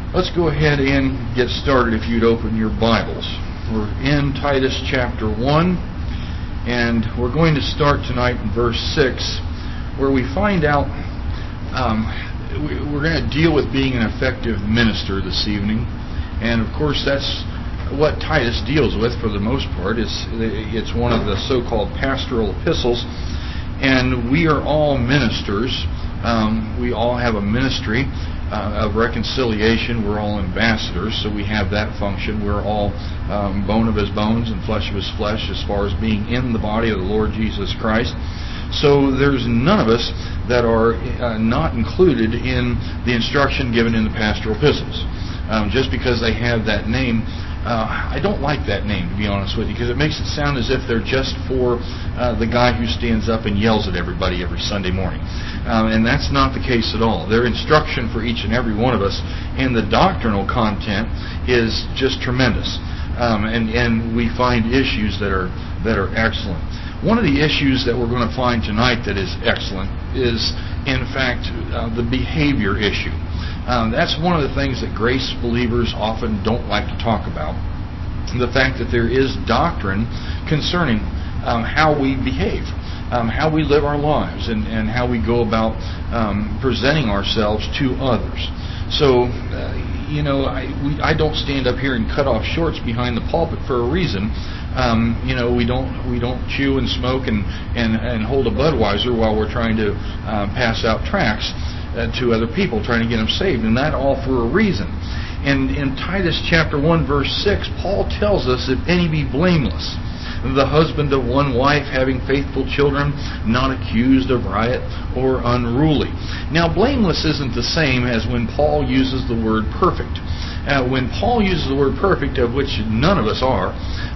Let's go ahead and get started if you'd open your Bibles. We're in Titus chapter 1, and we're going to start tonight in verse 6, where we find out we're going to deal with being an effective minister this evening. And of course that's what Titus deals with for the most part. It's one of the so-called pastoral epistles, and we are all ministers. We all have a ministry of reconciliation. We're all ambassadors, so we have that function. We're all bone of his bones and flesh of his flesh as far as being in the body of the Lord Jesus Christ. So there's none of us that are not included in the instruction given in the pastoral epistles. Just because they have that name, I don't like that name, to be honest with you, because it makes it sound as if they're just for the guy who stands up and yells at everybody every Sunday morning. And that's not the case at all. Their instruction for each and every one of us and the doctrinal content is just tremendous. And we find issues that are excellent. One of the issues that we're going to find tonight that is excellent is, in fact, the behavior issue. That's one of the things that grace believers often don't like to talk about. The fact that there is doctrine concerning how we behave, how we live our lives, and how we go about presenting ourselves to others. So, I don't stand up here and cut off shorts behind the pulpit for a reason. We don't chew and smoke and hold a Budweiser while we're trying to pass out tracts to other people, trying to get them saved, and that all for a reason. And in Titus chapter 1 verse 6, Paul tells us, if any be blameless, the husband of one wife, having faithful children, not accused of riot or unruly. Now, blameless isn't the same as when Paul uses the word perfect. When Paul uses the word perfect, of which none of us are,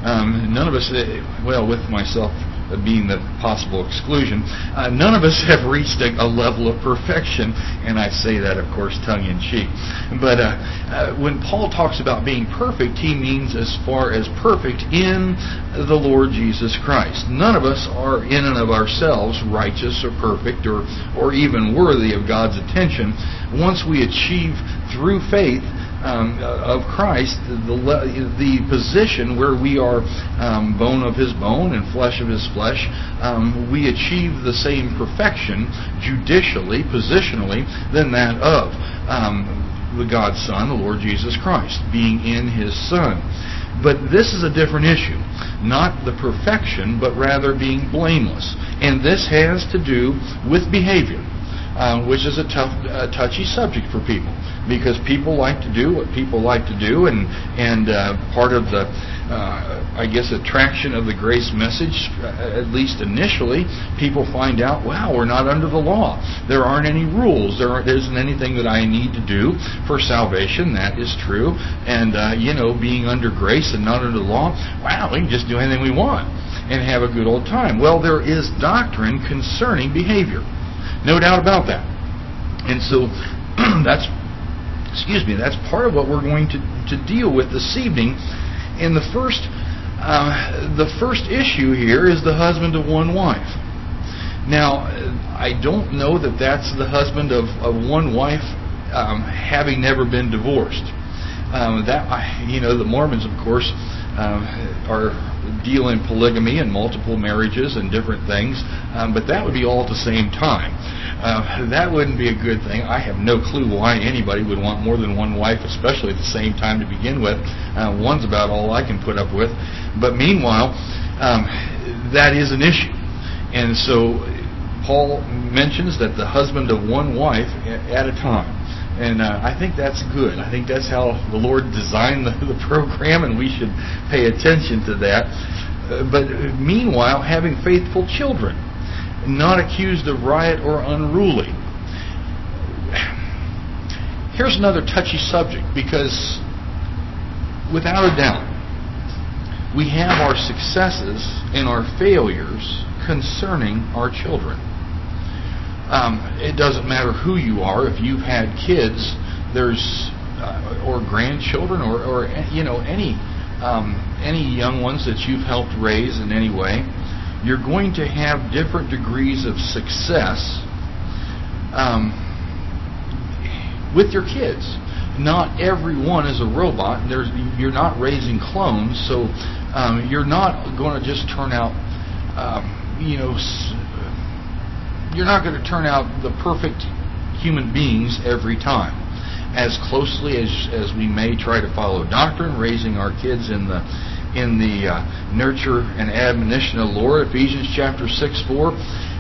with myself being the possible exclusion, none of us have reached a level of perfection, and I say that, of course, tongue-in-cheek. But when Paul talks about being perfect, he means as far as perfect in the Lord Jesus Christ. None of us are in and of ourselves righteous or perfect or even worthy of God's attention. Once we achieve through faith of Christ the position where we are bone of his bone and flesh of his flesh, we achieve the same perfection judicially, positionally, than that of the God's Son, the Lord Jesus Christ, being in his Son. But this is a different issue. Not the perfection, but rather being blameless. And this has to do with behavior, which is a touchy subject for people, because people like to do what people like to do, and part of the attraction of the grace message, at least initially, people find out, wow, we're not under the law. There aren't any rules. There isn't anything that I need to do for salvation. That is true. And being under grace and not under the law, wow, we can just do anything we want and have a good old time. Well, there is doctrine concerning behavior. No doubt about that. And so that's part of what we're going to deal with this evening. And the first issue here is the husband of one wife. Now, I don't know that that's the husband of one wife having never been divorced. The Mormons, of course, deal in polygamy and multiple marriages and different things, but that would be all at the same time. That wouldn't be a good thing. I have no clue why anybody would want more than one wife, especially at the same time to begin with. One's about all I can put up with. But meanwhile, that is an issue. And so Paul mentions that the husband of one wife at a time. And I think that's good. I think that's how the Lord designed the program, and we should pay attention to that. But meanwhile, having faithful children, not accused of riot or unruly. Here's another touchy subject, because without a doubt, we have our successes and our failures concerning our children. It doesn't matter who you are. If you've had kids, or grandchildren, or any young ones that you've helped raise in any way, you're going to have different degrees of success with your kids. not everyone is a robot. You're not raising clones, so you're not going to just turn out, you're not going to turn out the perfect human beings every time. As closely as we may try to follow doctrine, raising our kids in the nurture and admonition of the Lord, Ephesians chapter 6:4.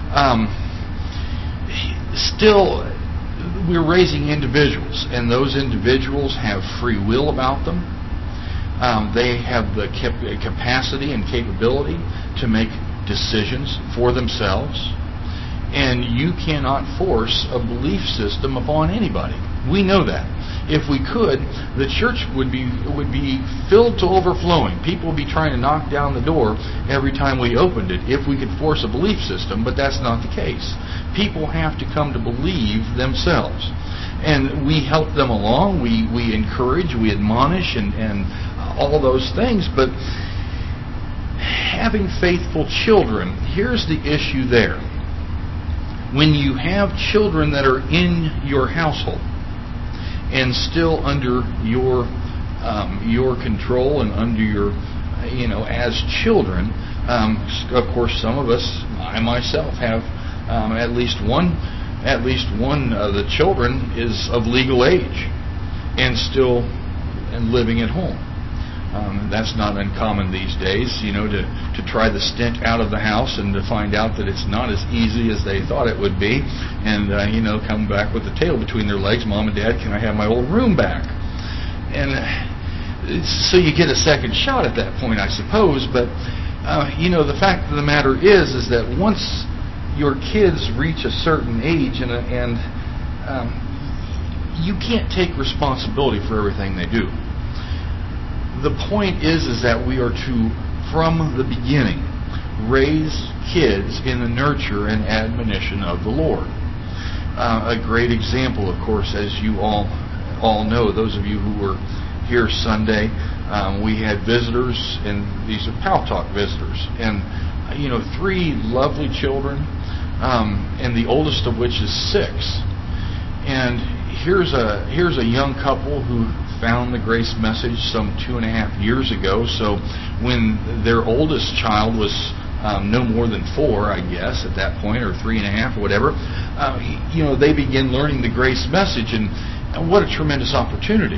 Still, we're raising individuals, and those individuals have free will about them. They have the capacity and capability to make decisions for themselves, and you cannot force a belief system upon anybody. We know that. If we could, the church would be filled to overflowing. People would be trying to knock down the door every time we opened it if we could force a belief system, but that's not the case. People have to come to believe themselves. And we help them along, we encourage, we admonish, and all those things, but having faithful children, here's the issue there. When you have children that are in your household, and still under your control and under your, as children. Of course, some of us, I myself, have at least one of the children is of legal age and still living at home. That's not uncommon these days, to try the stint out of the house and to find out that it's not as easy as they thought it would be, and come back with the tail between their legs. Mom and Dad, can I have my old room back? And so you get a second shot at that point, I suppose. But the fact of the matter is that once your kids reach a certain age, and you can't take responsibility for everything they do. The point is that we are to, from the beginning, raise kids in the nurture and admonition of the Lord. A great example, of course, as you all know, those of you who were here Sunday, we had visitors, and these are Pal Talk visitors, and 3 lovely children, and the oldest of which is 6. And here's a young couple who found the grace message some 2.5 years ago. So when their oldest child was no more than 4, I guess, at that point, or 3.5, or whatever, they begin learning the grace message, and what a tremendous opportunity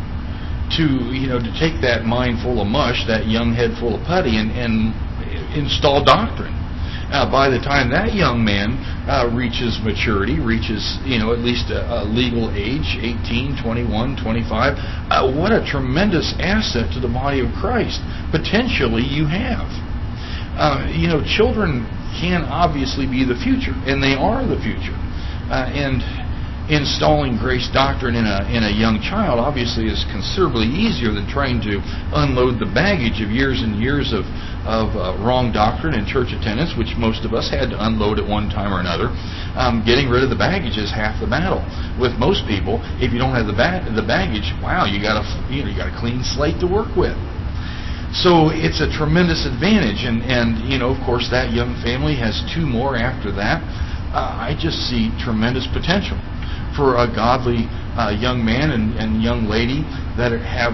to take that mind full of mush, that young head full of putty, and install doctrine. By the time that young man reaches maturity, at least a legal age, 18, 21, 25, what a tremendous asset to the body of Christ potentially you have. Children can obviously be the future, and they are the future. And installing grace doctrine in a young child obviously is considerably easier than trying to unload the baggage of years and years of wrong doctrine and church attendance, which most of us had to unload at one time or another. Getting rid of the baggage is half the battle. With most people, if you don't have the baggage, wow, you got a clean slate to work with. So it's a tremendous advantage, and of course that young family has 2 more after that. I just see tremendous potential for a godly young man and young lady that have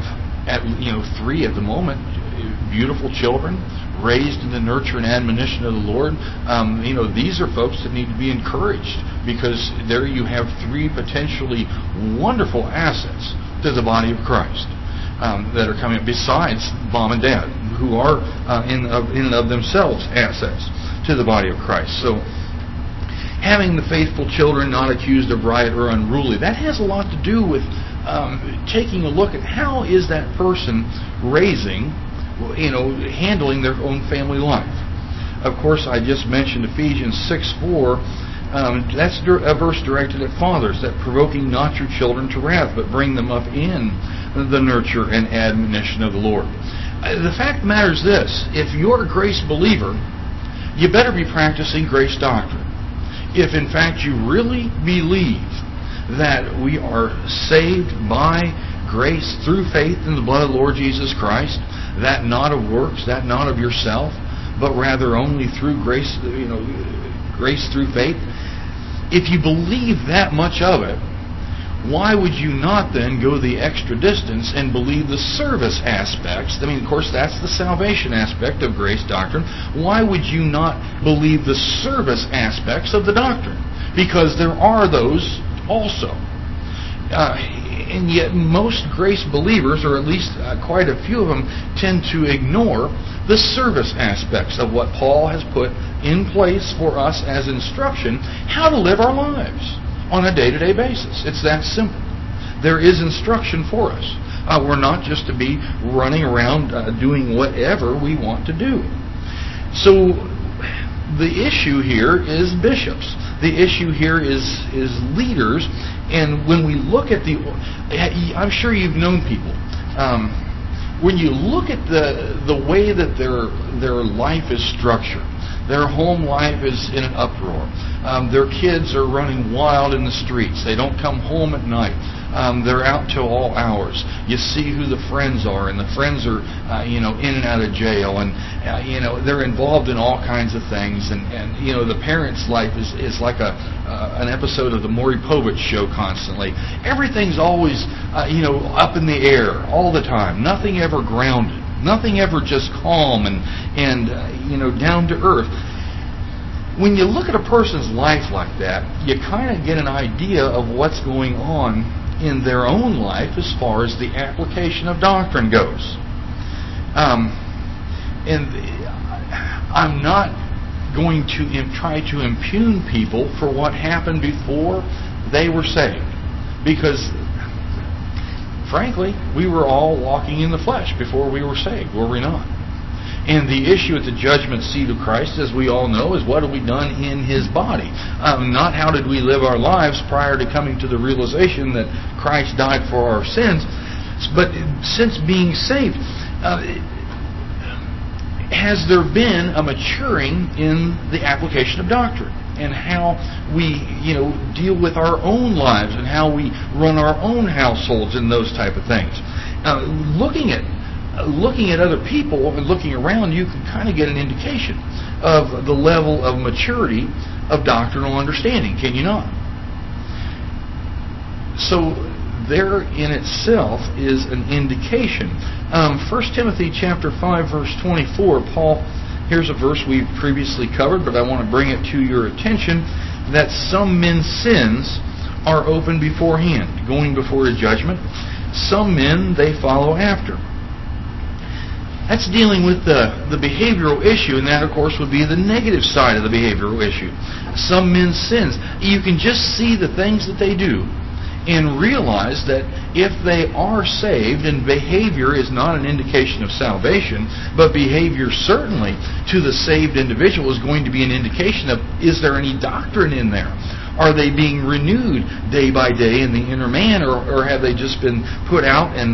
3 at the moment, beautiful children, raised in the nurture and admonition of the Lord. These are folks that need to be encouraged, because there you have 3 potentially wonderful assets to the body of Christ that are coming, besides mom and dad, who are in and of themselves assets to the body of Christ. So having the faithful children not accused of riot or unruly, that has a lot to do with taking a look at how is that person raising, handling their own family life. Of course, I just mentioned Ephesians 6:4. That's a verse directed at fathers, that provoking not your children to wrath, but bring them up in the nurture and admonition of the Lord. The fact of the matter is this: if you're a grace believer, you better be practicing grace doctrine. If in fact you really believe that we are saved by grace through faith in the blood of the Lord Jesus Christ, that not of works, that not of yourself, but rather only through grace, grace through faith. If you believe that much of it, why would you not then go the extra distance and believe the service aspects? I mean, of course, that's the salvation aspect of grace doctrine. Why would you not believe the service aspects of the doctrine? Because there are those also. And yet most grace believers, or at least quite a few of them, tend to ignore the service aspects of what Paul has put in place for us as instruction, how to live our lives on a day-to-day basis. It's that simple. There is instruction for us. We're not just to be running around doing whatever we want to do. So the issue here is bishops. The issue here is leaders. And when we look at I'm sure you've known people. When you look at the way that their life is structured, their home life is in an uproar. Their kids are running wild in the streets. They don't come home at night. They're out till all hours. You see who the friends are, and the friends are, in and out of jail, and they're involved in all kinds of things. And the parents' life is like an episode of the Maury Povich show constantly. Everything's always, up in the air all the time. Nothing ever grounded. Nothing ever just calm and down to earth. When you look at a person's life like that, you kind of get an idea of what's going on in their own life as far as the application of doctrine goes. And I'm not going to try to impugn people for what happened before they were saved. Because, frankly, we were all walking in the flesh before we were saved, were we not? And the issue at the judgment seat of Christ, as we all know, is what have we done in His body? Not how did we live our lives prior to coming to the realization that Christ died for our sins, but since being saved, has there been a maturing in the application of doctrine and how we, deal with our own lives and how we run our own households and those type of things? Looking at other people and looking around, you can kind of get an indication of the level of maturity of doctrinal understanding, can you not? So there in itself is an indication. 1 Timothy chapter 5, verse 24, Paul, here's a verse we've previously covered, but I want to bring it to your attention, that some men's sins are open beforehand, going before a judgment. Some men they follow after. That's dealing with the behavioral issue, and that, of course, would be the negative side of the behavioral issue. Some men's sins. You can just see the things that they do and realize that if they are saved, and behavior is not an indication of salvation, but behavior certainly to the saved individual is going to be an indication of, is there any doctrine in there? Are they being renewed day by day in the inner man, or have they just been put out and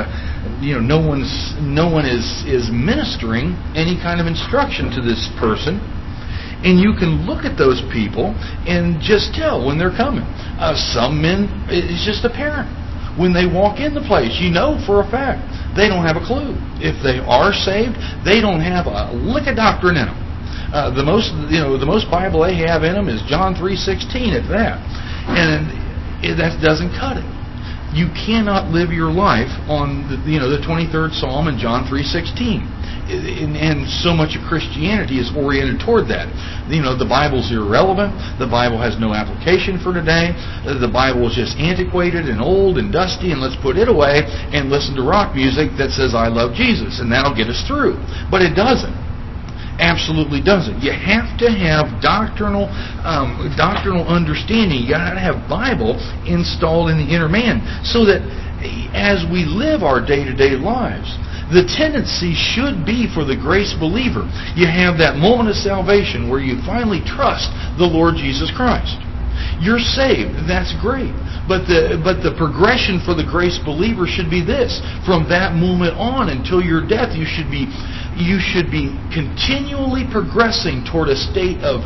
no one is ministering any kind of instruction to this person? And you can look at those people and just tell when they're coming. Some men, it's just apparent. When they walk in the place, you know for a fact they don't have a clue. If they are saved, they don't have a lick of doctrine in them. The most Bible they have in them is John 3:16 at that, and that doesn't cut it. You cannot live your life on the 23rd Psalm and John 3:16, and so much of Christianity is oriented toward that. The Bible's irrelevant. The Bible has no application for today. The Bible is just antiquated and old and dusty, and let's put it away and listen to rock music that says I love Jesus, and that'll get us through. But it doesn't. Absolutely doesn't. You have to have doctrinal understanding. You got to have Bible installed in the inner man, so that as we live our day-to-day lives, the tendency should be for the grace believer. You have that moment of salvation where you finally trust the Lord Jesus Christ. You're saved. That's great. But the progression for the grace believer should be this: from that moment on until your death, you should be continually progressing toward a state of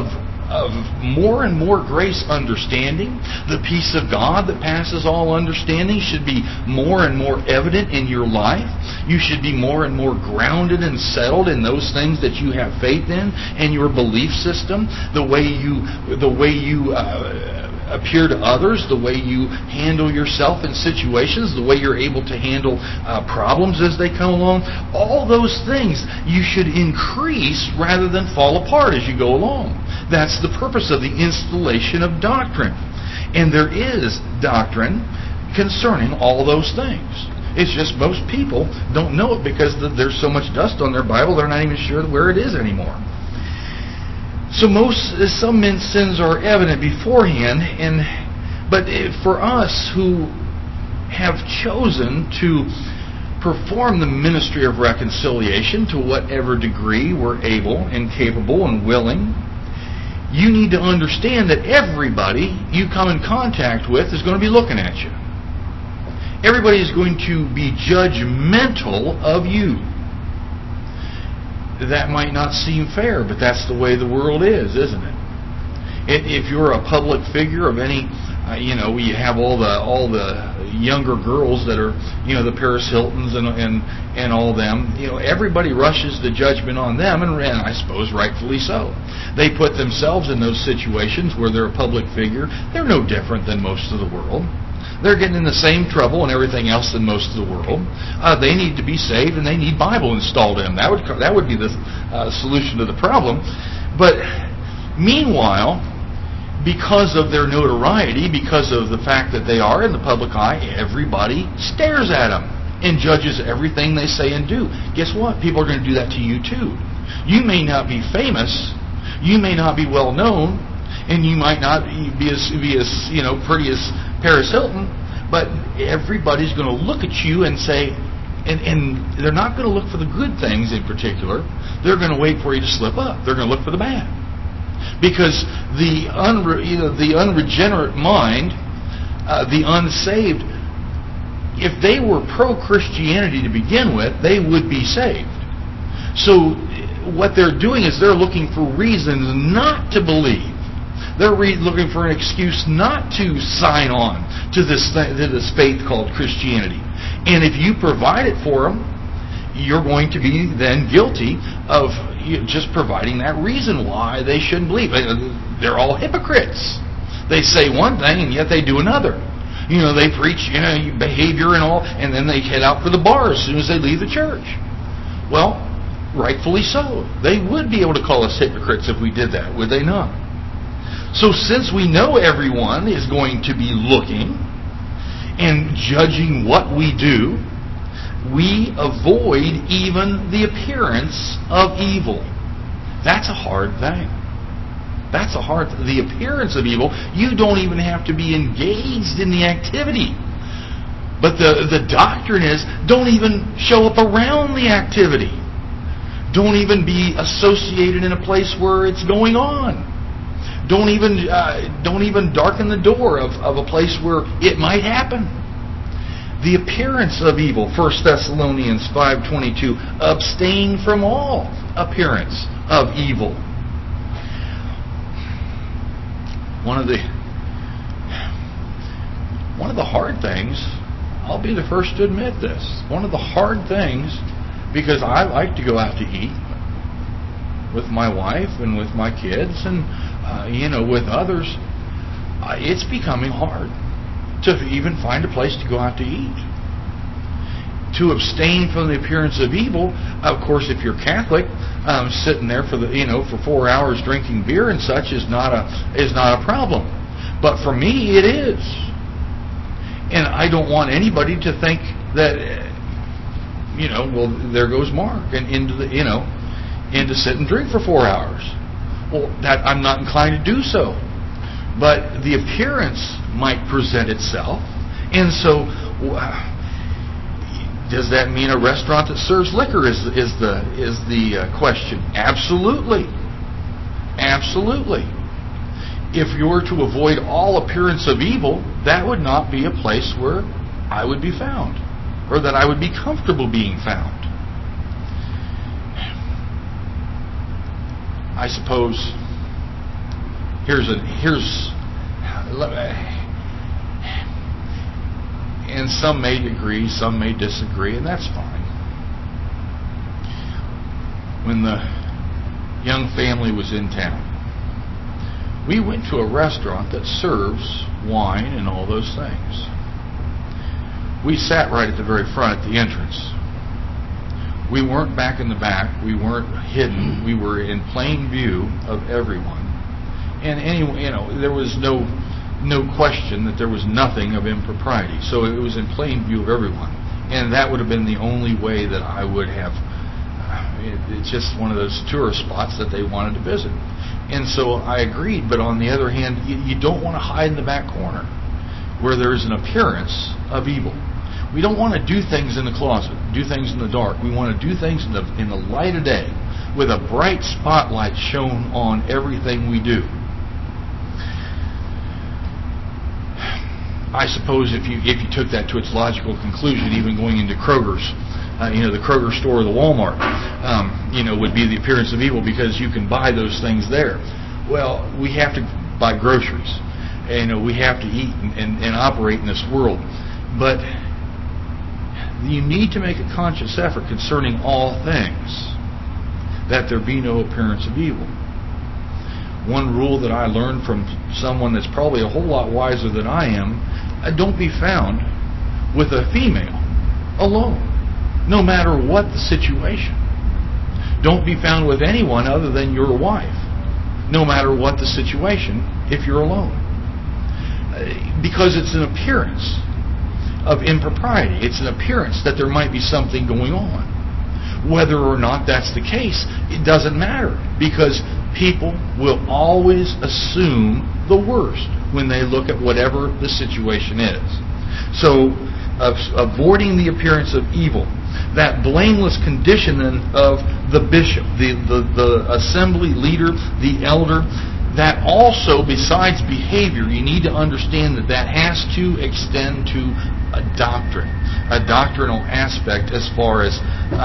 more and more grace understanding. The peace of God that passes all understanding should be more and more evident in your life. You should be more and more grounded and settled in those things that you have faith in and your belief system. The way you appear to others, the way you handle yourself in situations, the way you're able to handle problems as they come along, all those things you should increase rather than fall apart as you go along. That's the purpose of the installation of doctrine. And there is doctrine concerning all those things. It's just most people don't know it because there's so much dust on their Bible, they're not even sure where it is anymore. So some men's sins are evident beforehand, but for us who have chosen to perform the ministry of reconciliation to whatever degree we're able and capable and willing, you need to understand that everybody you come in contact with is going to be looking at you. Everybody is going to be judgmental of you. That might not seem fair, but that's the way the world is, isn't it? If you're a public figure of any, you have all the younger girls that are, the Paris Hiltons and all them. Everybody rushes the judgment on them, and I suppose rightfully so. They put themselves in those situations where they're a public figure. They're no different than most of the world. They're getting in the same trouble and everything else than most of the world. They need to be saved, and they need Bible installed in them. That would be the solution to the problem. But meanwhile, because of their notoriety, because of the fact that they are in the public eye, everybody stares at them and judges everything they say and do. Guess what? People are going to do that to you too. You may not be famous, you may not be well known, and you might not be as pretty as Paris Hilton, but everybody's going to look at you and say, and they're not going to look for the good things in particular. They're going to wait for you to slip up. They're going to look for the bad, because the unregenerate mind, the unsaved, if they were pro-Christianity to begin with, they would be saved. So what they're doing is they're looking for reasons not to believe. They're looking for an excuse not to sign on to this faith called Christianity. And if you provide it for them, you're going to be then guilty of just providing that reason why they shouldn't believe. They're all hypocrites. They say one thing and yet they do another. They preach behavior and all, and then they head out for the bar as soon as they leave the church. Well, rightfully so. They would be able to call us hypocrites if we did that, would they not? So since we know everyone is going to be looking and judging what we do, we avoid even the appearance of evil. That's a hard thing. The appearance of evil, you don't even have to be engaged in the activity. But the doctrine is, don't even show up around the activity. Don't even be associated in a place where it's going on. Don't even darken the door of a place where it might happen. The appearance of evil, 1 Thessalonians 5:22, abstain from all appearance of evil. One of the hard things, I'll be the first to admit this, one of the hard things, because I like to go out to eat with my wife and with my kids and with others, it's becoming hard to even find a place to go out to eat. To abstain from the appearance of evil, of course, if you're Catholic, sitting there for 4 hours drinking beer and such is not a problem. But for me, it is, and I don't want anybody to think that there goes Mark and into sit and drink for 4 hours. Well, that I'm not inclined to do so. But the appearance might present itself. And so, does that mean a restaurant that serves liquor is the question? Absolutely. Absolutely. If you were to avoid all appearance of evil, that would not be a place where I would be found, or that I would be comfortable being found. I suppose and some may agree, some may disagree, and that's fine. When the young family was in town, We went to a restaurant that serves wine and all those things. We sat right at the very front at the entrance. We weren't back in the back. We weren't hidden. We were in plain view of everyone. And anyway, there was no question that there was nothing of impropriety. So it was in plain view of everyone. And that would have been the only way that I would have. It's just one of those tourist spots that they wanted to visit. And so I agreed, but on the other hand, you don't want to hide in the back corner where there's an appearance of evil. We don't want to do things in the closet, do things in the dark. We want to do things in the light of day with a bright spotlight shown on everything we do. I suppose if you took that to its logical conclusion, even going into Kroger's, the Kroger store or the Walmart, would be the appearance of evil because you can buy those things there. Well, we have to buy groceries. We have to eat and operate in this world. But you need to make a conscious effort concerning all things that there be no appearance of evil. One rule that I learned from someone that's probably a whole lot wiser than I am, don't be found with a female alone, no matter what the situation. Don't be found with anyone other than your wife, no matter what the situation, if you're alone. Because it's an appearance of impropriety. It's an appearance that there might be something going on. Whether or not that's the case, it doesn't matter, because people will always assume the worst when they look at whatever the situation is. So, avoiding the appearance of evil, that blameless condition of the bishop, the assembly leader, the elder, that also, besides behavior, you need to understand that has to extend to a doctrine, a doctrinal aspect as far as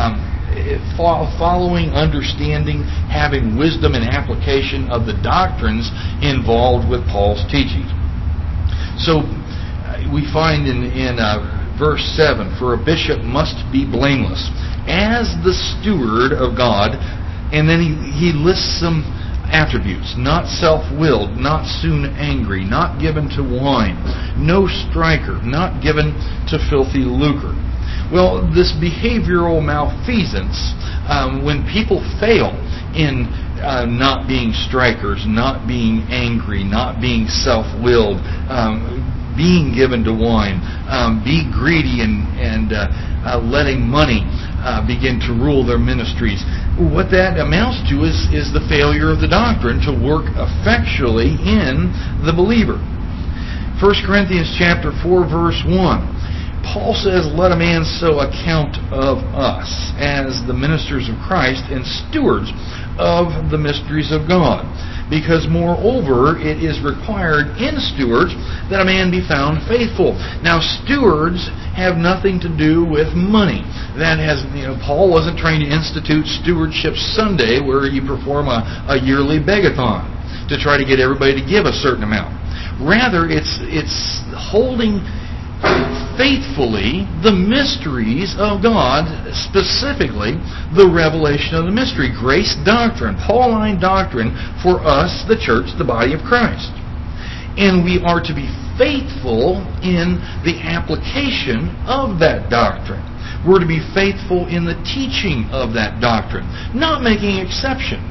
following, understanding, having wisdom and application of the doctrines involved with Paul's teaching. So we find in verse 7, for a bishop must be blameless as the steward of God, and then he lists some attributes: not self-willed, not soon angry, not given to wine, no striker, not given to filthy lucre. Well, this behavioral malfeasance, when people fail in not being strikers, not being angry, not being self-willed, being given to wine, be greedy and letting money begin to rule their ministries. What that amounts to is the failure of the doctrine to work effectually in the believer. 1 Corinthians chapter 4, verse 1. Paul says, let a man so account of us as the ministers of Christ and stewards of the mysteries of God. Because moreover, it is required in stewards that a man be found faithful. Now, stewards have nothing to do with money. That has, Paul wasn't trying to institute Stewardship Sunday where you perform a yearly begathon to try to get everybody to give a certain amount. Rather, it's holding faithfully the mysteries of God, specifically the revelation of the mystery, grace doctrine, Pauline doctrine for us, the church, the body of Christ. And we are to be faithful in the application of that doctrine. We're to be faithful in the teaching of that doctrine, not making exception.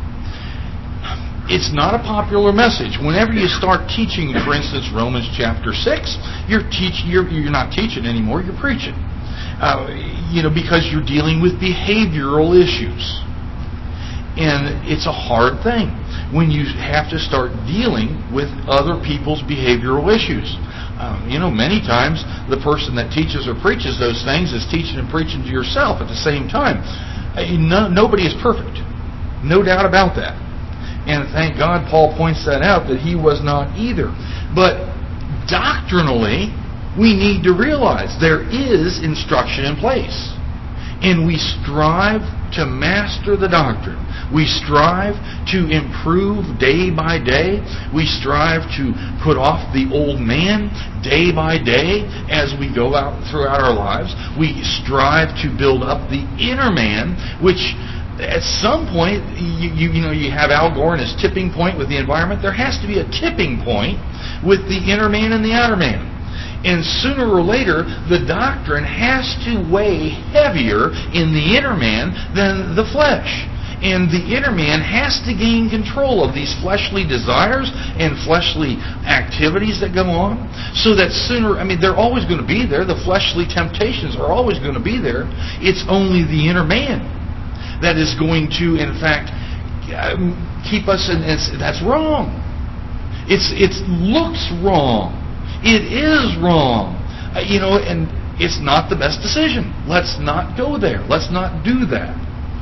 It's not a popular message. Whenever you start teaching, for instance, Romans chapter 6, you're not teaching anymore, you're preaching. Because you're dealing with behavioral issues. And it's a hard thing when you have to start dealing with other people's behavioral issues. Many times the person that teaches or preaches those things is teaching and preaching to yourself at the same time. Nobody is perfect. No doubt about that. And thank God Paul points that out, that he was not either. But doctrinally, we need to realize there is instruction in place. And we strive to master the doctrine. We strive to improve day by day. We strive to put off the old man day by day as we go out throughout our lives. We strive to build up the inner man, which At some point, you have Al Gore and his tipping point with the environment. There has to be a tipping point with the inner man and the outer man. And sooner or later, the doctrine has to weigh heavier in the inner man than the flesh. And the inner man has to gain control of these fleshly desires and fleshly activities that go on, so that they're always going to be there. The fleshly temptations are always going to be there. It's only the inner man that is going to, in fact, keep us in. That's wrong. It looks wrong. It is wrong. And it's not the best decision. Let's not go there. Let's not do that.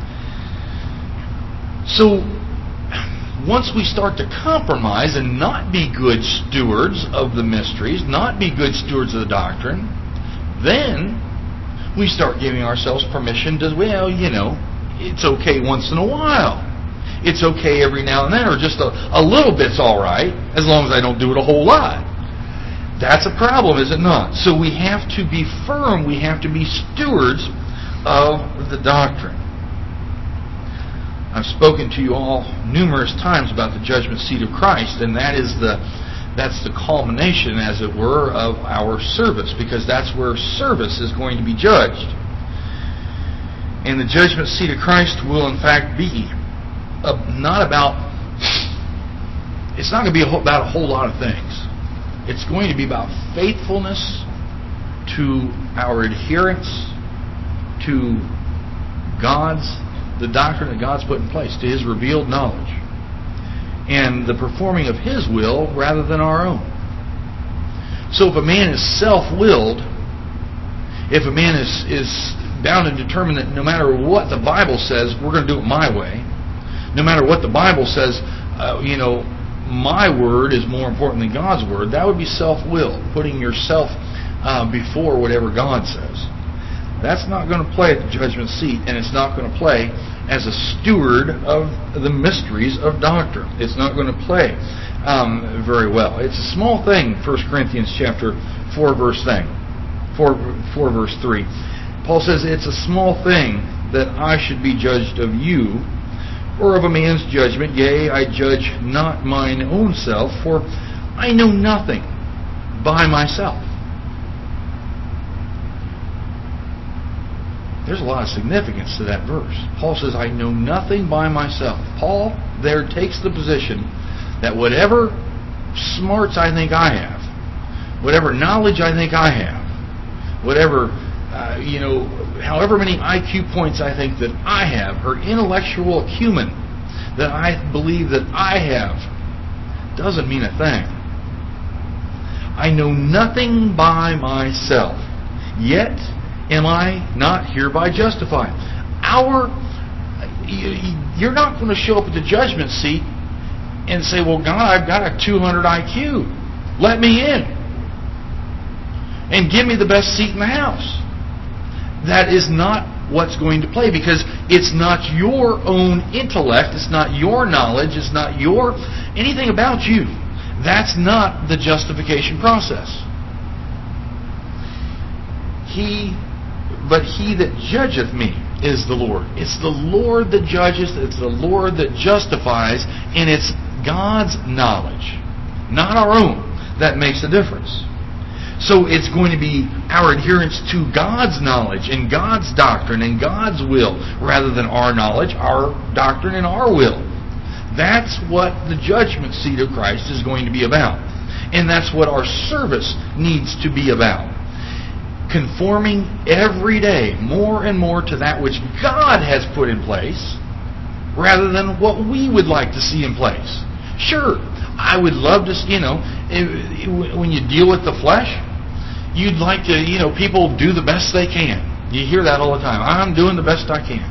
So, once we start to compromise and not be good stewards of the mysteries, not be good stewards of the doctrine, then we start giving ourselves permission to, it's okay once in a while. It's okay every now and then, or just a little bit's all right, as long as I don't do it a whole lot. That's a problem, is it not? So we have to be firm. We have to be stewards of the doctrine. I've spoken to you all numerous times about the judgment seat of Christ, and that's the culmination, as it were, of our service, because that's where service is going to be judged. And the judgment seat of Christ will, in fact, be it's not going to be about a whole lot of things. It's going to be about faithfulness to our adherence to the doctrine that God's put in place, to His revealed knowledge, and the performing of His will rather than our own. So if a man is self-willed, if a man is bound and determined that no matter what the Bible says, we're going to do it my way, no matter what the Bible says, my word is more important than God's word, that would be self-willed, putting yourself before whatever God says. That's not going to play at the judgment seat, and it's not going to play as a steward of the mysteries of doctrine. It's not going to play very well. It's a small thing, 1 Corinthians chapter 4, verse 3. Paul says, it's a small thing that I should be judged of you, or of a man's judgment. Yea, I judge not mine own self, for I know nothing by myself. There's a lot of significance to that verse. Paul says, I know nothing by myself. Paul there takes the position that whatever smarts I think I have, whatever knowledge I think I have, whatever, however many IQ points I think that I have, or intellectual acumen that I believe that I have, doesn't mean a thing. I know nothing by myself, yet am I not hereby justified? You're not going to show up at the judgment seat and say, well, God, I've got a 200 IQ. Let me in. And give me the best seat in the house. That is not what's going to play, because it's not your own intellect, it's not your knowledge, it's not anything about you. That's not the justification process. But he that judgeth me is the Lord. It's the Lord that judges, it's the Lord that justifies, and it's God's knowledge, not our own, that makes a difference. So it's going to be our adherence to God's knowledge and God's doctrine and God's will, rather than our knowledge, our doctrine, and our will. That's what the judgment seat of Christ is going to be about. And that's what our service needs to be about. Conforming every day more and more to that which God has put in place, rather than what we would like to see in place. Sure, I would love to, when you deal with the flesh, you'd like to, people do the best they can. You hear that all the time. I'm doing the best I can.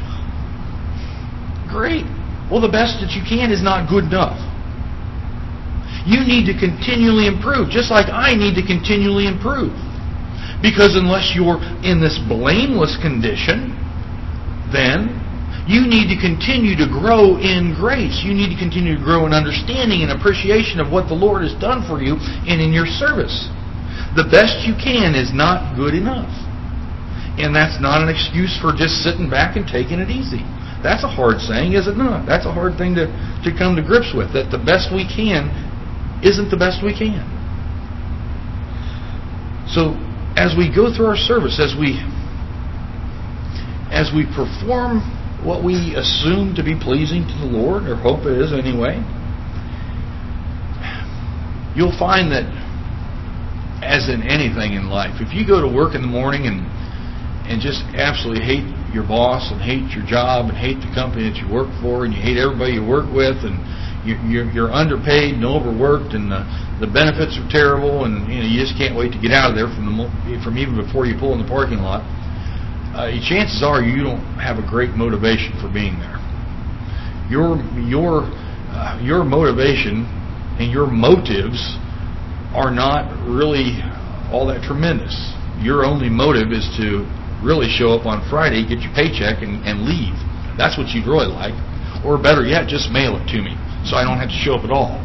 Great. Well, the best that you can is not good enough. You need to continually improve, just like I need to continually improve. Because unless you're in this blameless condition, then you need to continue to grow in grace. You need to continue to grow in understanding and appreciation of what the Lord has done for you and in your service. The best you can is not good enough. And that's not an excuse for just sitting back and taking it easy. That's a hard saying, is it not? That's a hard thing to come to grips with, that the best we can isn't the best we can. So as we go through our service, as we perform what we assume to be pleasing to the Lord, or hope it is anyway, you'll find that, as in anything in life, if you go to work in the morning and just absolutely hate your boss and hate your job and hate the company that you work for and you hate everybody you work with and you're underpaid and overworked and the benefits are terrible and you just can't wait to get out of there from even before you pull in the parking lot, chances are you don't have a great motivation for being there. Your motivation and your motives are not really all that tremendous. Your only motive is to really show up on Friday, get your paycheck, and leave. That's what you'd really like. Or better yet, just mail it to me so I don't have to show up at all.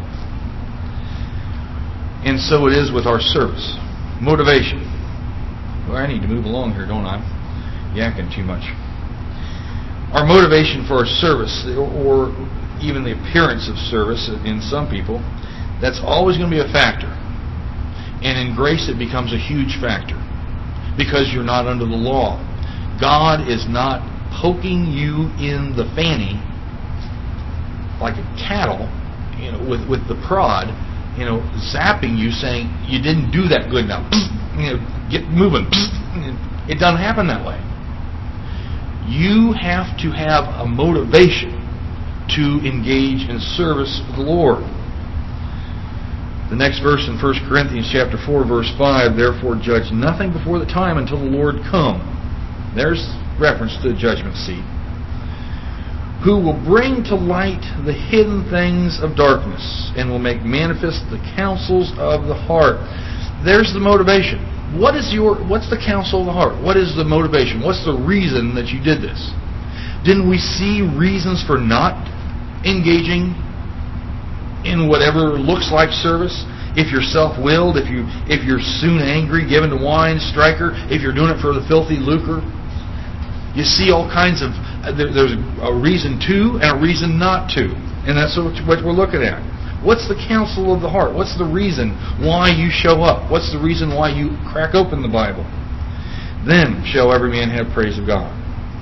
And so it is with our service. Motivation. Well, I need to move along here, don't I? Yakking too much. Our motivation for our service, or even the appearance of service in some people, that's always going to be a factor. And in grace it becomes a huge factor because you're not under the law. God is not poking you in the fanny like a cattle, with the prod, zapping you, saying you didn't do that good enough. Get moving. It doesn't happen that way. You have to have a motivation to engage in service for the Lord. The next verse in 1 Corinthians chapter 4, verse 5, therefore judge nothing before the time until the Lord come. There's reference to the judgment seat. Who will bring to light the hidden things of darkness and will make manifest the counsels of the heart. There's the motivation. What's the counsel of the heart? What is the motivation? What's the reason that you did this? Didn't we see reasons for not engaging in whatever looks like service? If you're self-willed, if you're soon angry, given to wine, striker, if you're doing it for the filthy lucre, you see all kinds of. There's a reason to and a reason not to, and that's what we're looking at. What's the counsel of the heart? What's the reason why you show up? What's the reason why you crack open the Bible? Then shall every man have praise of God.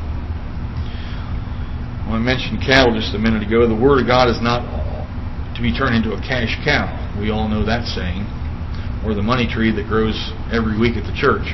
When I mentioned cattle just a minute ago, the Word of God is not to be turned into a cash cow. We all know that saying. Or the money tree that grows every week at the church.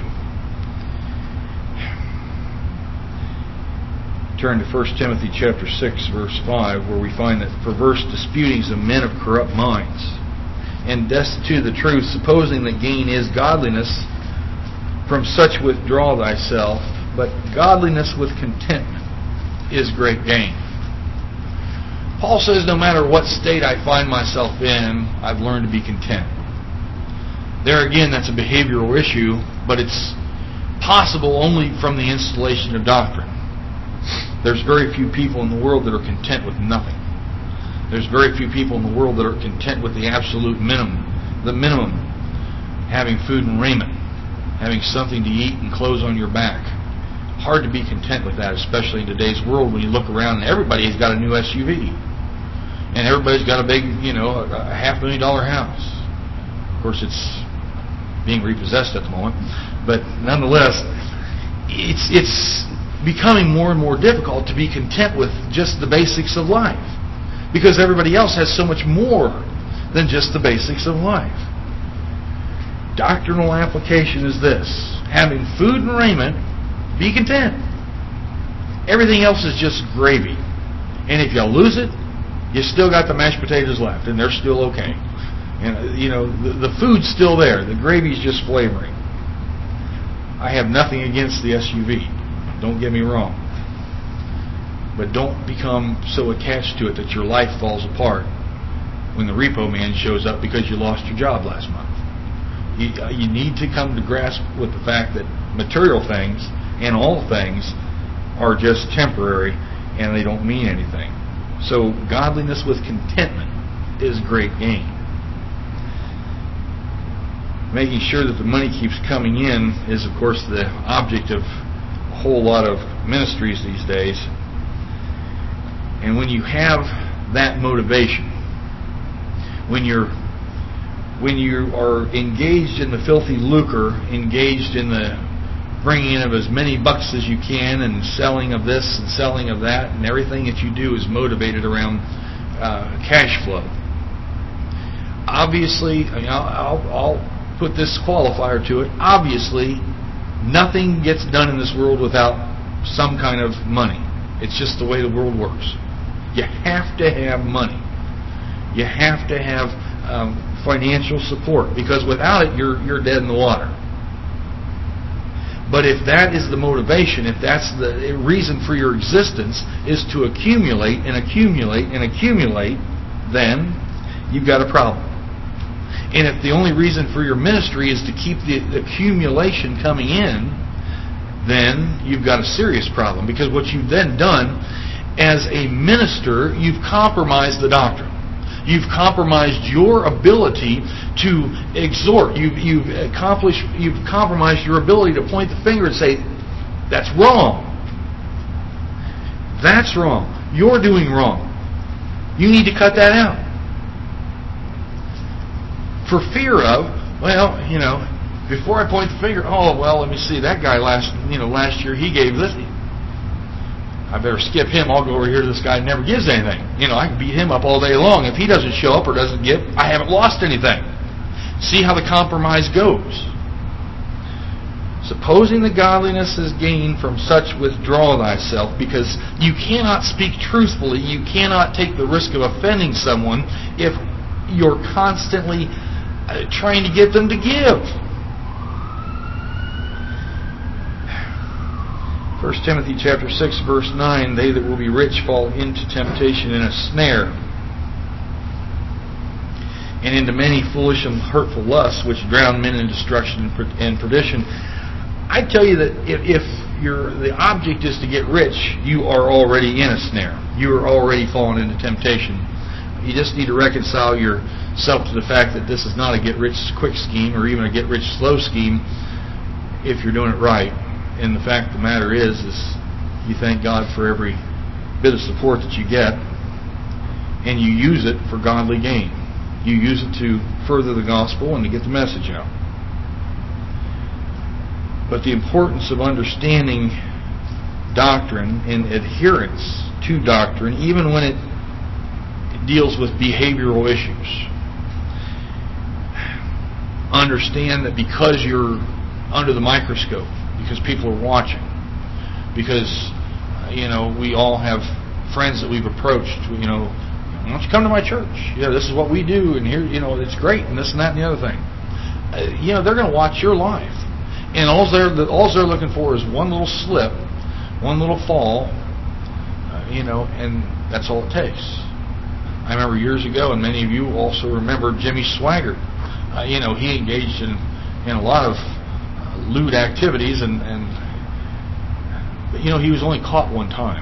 Turn to 1 Timothy chapter 6, verse 5, where we find that perverse disputings of men of corrupt minds, and destitute of the truth, supposing that gain is godliness, from such withdraw thyself, but godliness with contentment is great gain. Paul says no matter what state I find myself in, I've learned to be content. There again, that's a behavioral issue, but it's possible only from the installation of doctrine. There's very few people in the world that are content with nothing. There's very few people in the world that are content with the absolute minimum. The minimum, having food and raiment, having something to eat and clothes on your back. Hard to be content with that, especially in today's world when you look around and everybody's got a new SUV. And everybody's got a big, a $500,000 house. Of course, it's being repossessed at the moment. But nonetheless, it's becoming more and more difficult to be content with just the basics of life, because everybody else has so much more than just the basics of life. Doctrinal application is this: having food and raiment, be content. Everything else is just gravy, and if you lose it, you still got the mashed potatoes left, and they're still okay. And the food's still there. The gravy's just flavoring. I have nothing against the SUV. Don't get me wrong. But don't become so attached to it that your life falls apart when the repo man shows up because you lost your job last month. You need to come to grasp with the fact that material things and all things are just temporary and they don't mean anything. So godliness with contentment is great gain. Making sure that the money keeps coming in is, of course, the object of a whole lot of ministries these days. And when you have that motivation, when you are engaged in the filthy lucre, engaged in the bringing in of as many bucks as you can, and selling of this and selling of that, and everything that you do is motivated around cash flow. Obviously, I'll put this qualifier to it. Obviously, nothing gets done in this world without some kind of money. It's just the way the world works. You have to have money. You have to have financial support, because without it, you're dead in the water. But if that is the motivation, if that's the reason for your existence, is to accumulate and accumulate and accumulate, then you've got a problem. And if the only reason for your ministry is to keep the accumulation coming in, then you've got a serious problem. Because what you've then done as a minister, you've compromised the doctrine. You've compromised your ability to exhort. You've compromised your ability to point the finger and say, that's wrong. That's wrong. You're doing wrong. You need to cut that out. For fear of, before I point the finger, let me see, that guy last year he gave this. I better skip him. I'll go over here to this guy who never gives anything. I can beat him up all day long. If he doesn't show up or doesn't give, I haven't lost anything. See how the compromise goes. Supposing the godliness is gained from such, withdraw thyself, because you cannot speak truthfully. You cannot take the risk of offending someone if you're constantly trying to get them to give. 1 Timothy chapter 6, verse 9, they that will be rich fall into temptation and a snare, and into many foolish and hurtful lusts, which drown men in destruction and perdition. I tell you that if the object is to get rich, you are already in a snare. You are already fallen into temptation. You just need to reconcile yourself to the fact that this is not a get-rich-quick scheme or even a get-rich-slow scheme if you're doing it right. And the fact of the matter is you thank God for every bit of support that you get, and you use it for godly gain. You use it to further the gospel and to get the message out. But the importance of understanding doctrine and adherence to doctrine, even when it deals with behavioral issues. Understand that because you're under the microscope, because people are watching, because we all have friends that we've approached. Why don't you come to my church? This is what we do, and here it's great, and this and that and the other thing. They're going to watch your life, and all they're looking for is one little slip, one little fall, and that's all it takes. I remember years ago, and many of you also remember Jimmy Swaggart. He engaged in a lot of lewd activities, but he was only caught one time,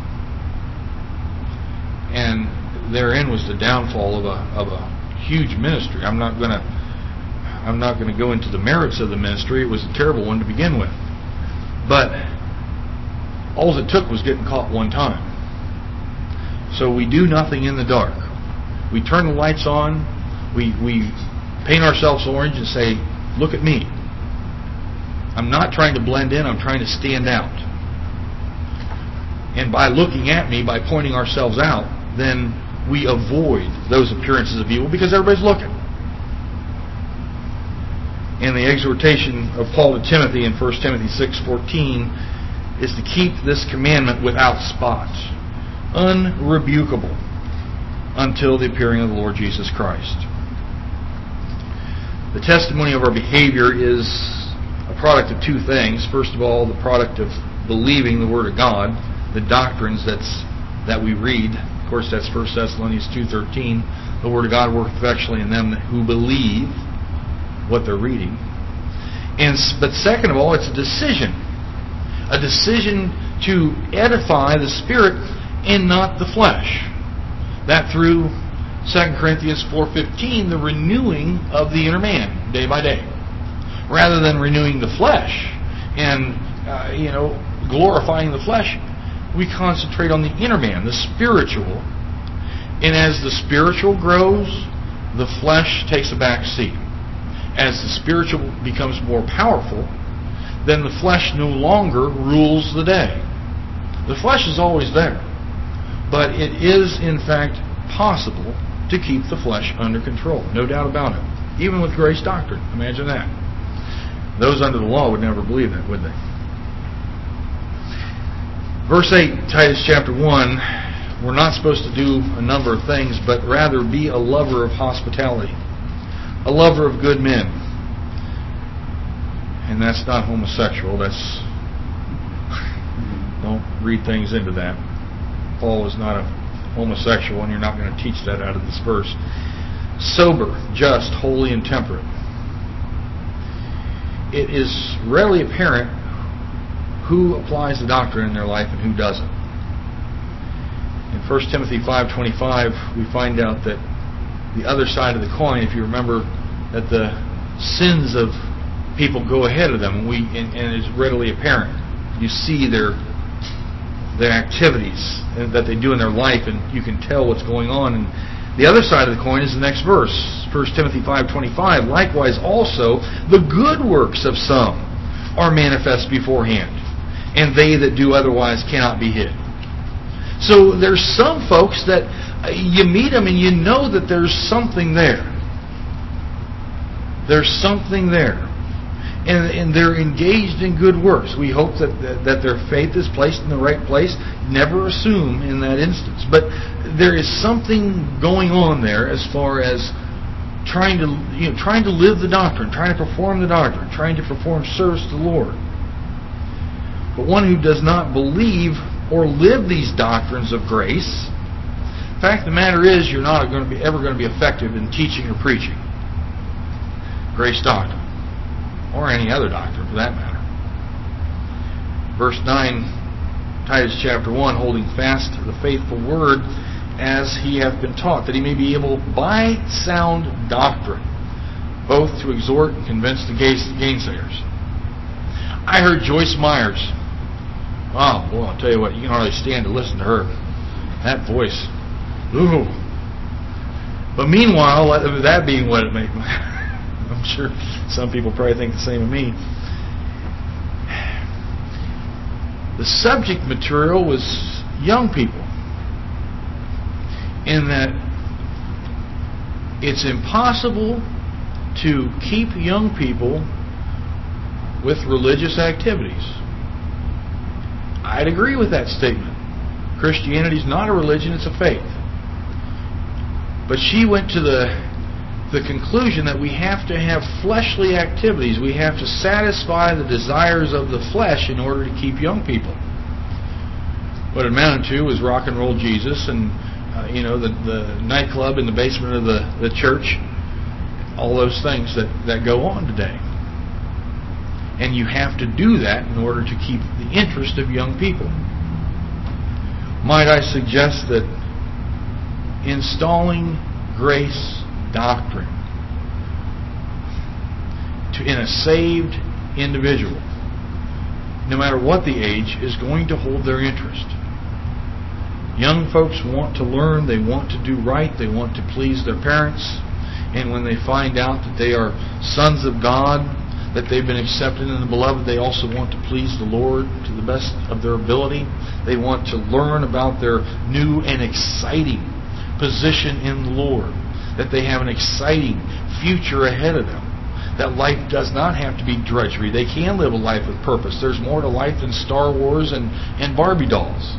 and therein was the downfall of a huge ministry. I'm not going to go into the merits of the ministry. It was a terrible one to begin with, but all it took was getting caught one time. So we do nothing in the dark. We turn the lights on. We paint ourselves orange and say, look at me. I'm not trying to blend in, I'm trying to stand out. And by looking at me, by pointing ourselves out, then we avoid those appearances of evil because everybody's looking. And the exhortation of Paul to Timothy in 1 Timothy 6:14 is to keep this commandment without spot, unrebukable, until the appearing of the Lord Jesus Christ. The testimony of our behavior is a product of two things. First of all, the product of believing the Word of God, the doctrines that we read. Of course, that's 1 Thessalonians 2:13. The Word of God worketh effectually in them who believe what they're reading. But second of all, it's a decision to edify the Spirit and not the flesh. That through 2 Corinthians 4:15, the renewing of the inner man day by day, rather than renewing the flesh and glorifying the flesh. We concentrate on the inner man, the spiritual. And as the spiritual grows, the flesh takes a back seat. As the spiritual becomes more powerful, then the flesh no longer rules the day. The flesh is always there. But it is, in fact, possible to keep the flesh under control. No doubt about it. Even with grace doctrine. Imagine that. Those under the law would never believe that, would they? Verse 8, Titus chapter 1, we're not supposed to do a number of things, but rather be a lover of hospitality. A lover of good men. And that's not homosexual. That's... Don't read things into that. Paul is not a homosexual, and you're not going to teach that out of this verse. Sober, just, holy, and temperate. It is readily apparent who applies the doctrine in their life and who doesn't. In 1 Timothy 5:25, we find out that the other side of the coin, if you remember, that the sins of people go ahead of them, and it's readily apparent. You see their activities that they do in their life, and you can tell what's going on. And the other side of the coin is the next verse, 1 Timothy 5:25. Likewise also, the good works of some are manifest beforehand, and they that do otherwise cannot be hid. So there's some folks that you meet them and you know that there's something there. There's something there. And they're engaged in good works. We hope that their faith is placed in the right place. Never assume in that instance. But there is something going on there as far as trying to live the doctrine, trying to perform the doctrine, trying to perform service to the Lord. But one who does not believe or live these doctrines of grace, the fact of the matter is you're not ever going to be effective in teaching or preaching grace doctrine, or any other doctrine for that matter. Verse 9, Titus chapter 1, holding fast to the faithful word as he hath been taught, that he may be able by sound doctrine both to exhort and convince the gainsayers. I heard Joyce Myers. Oh, boy, I'll tell you what, you can hardly stand to listen to her. That voice. Ooh. But meanwhile, that being what it made, I'm sure some people probably think the same of me. The subject material was young people. In that it's impossible to keep young people with religious activities. I'd agree with that statement. Christianity is not a religion, it's a faith. But she went to the conclusion that we have to have fleshly activities. We have to satisfy the desires of the flesh in order to keep young people. What it amounted to was rock and roll Jesus and the nightclub in the basement of the church. All those things that go on today. And you have to do that in order to keep the interest of young people. Might I suggest that installing grace doctrine in a saved individual, no matter what the age, is going to hold their interest. Young folks want to learn, they want to do right, they want to please their parents, and when they find out that they are sons of God, that they've been accepted in the beloved, they also want to please the Lord to the best of their ability. They want to learn about their new and exciting position in the Lord, that they have an exciting future ahead of them, that life does not have to be drudgery. They can live a life with purpose. There's more to life than Star Wars and Barbie dolls.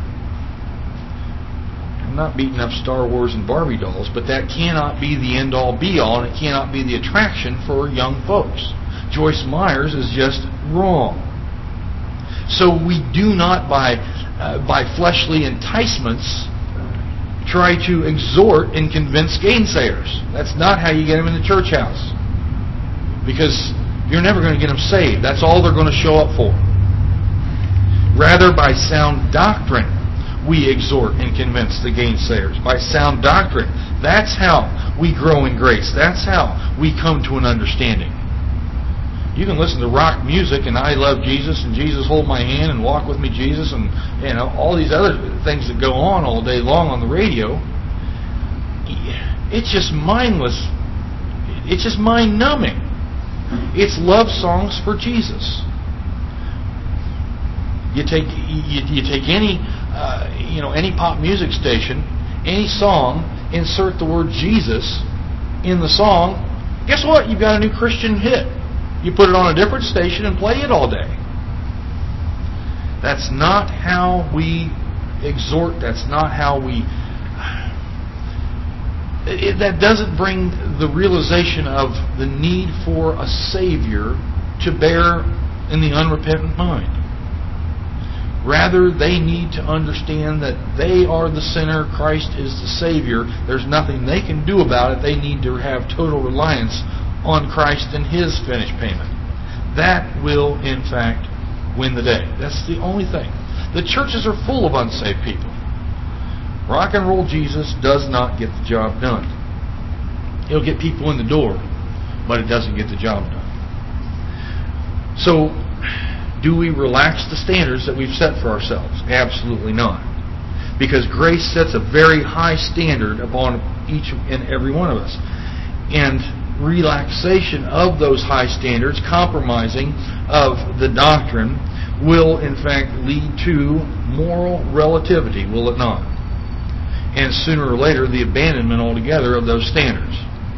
I'm not beating up Star Wars and Barbie dolls, but that cannot be the end-all be-all, and it cannot be the attraction for young folks. Joyce Myers is just wrong. So we do not, by fleshly enticements, try to exhort and convince gainsayers. That's not how you get them in the church house. Because you're never going to get them saved. That's all they're going to show up for. Rather, by sound doctrine, we exhort and convince the gainsayers. By sound doctrine. That's how we grow in grace. That's how we come to an understanding. You can listen to rock music and I love Jesus and Jesus hold my hand and walk with me Jesus and all these other things that go on all day long on the radio. It's just mindless. It's just mind numbing. It's love songs for Jesus. You take any any pop music station, any song, insert the word Jesus in the song. Guess what? You've got a new Christian hit. You put it on a different station and play it all day. That's not how we exhort. That's not how we... that doesn't bring the realization of the need for a Savior to bear in the unrepentant mind. Rather, they need to understand that they are the sinner, Christ is the Savior. There's nothing they can do about it. They need to have total reliance on Christ and His finished payment. That will, in fact, win the day. That's the only thing. The churches are full of unsaved people. Rock and roll Jesus does not get the job done. It'll get people in the door, but it doesn't get the job done. So, do we relax the standards that we've set for ourselves? Absolutely not. Because grace sets a very high standard upon each and every one of us. And relaxation of those high standards, compromising of the doctrine, will in fact lead to moral relativity, will it not? And sooner or later, the abandonment altogether of those standards.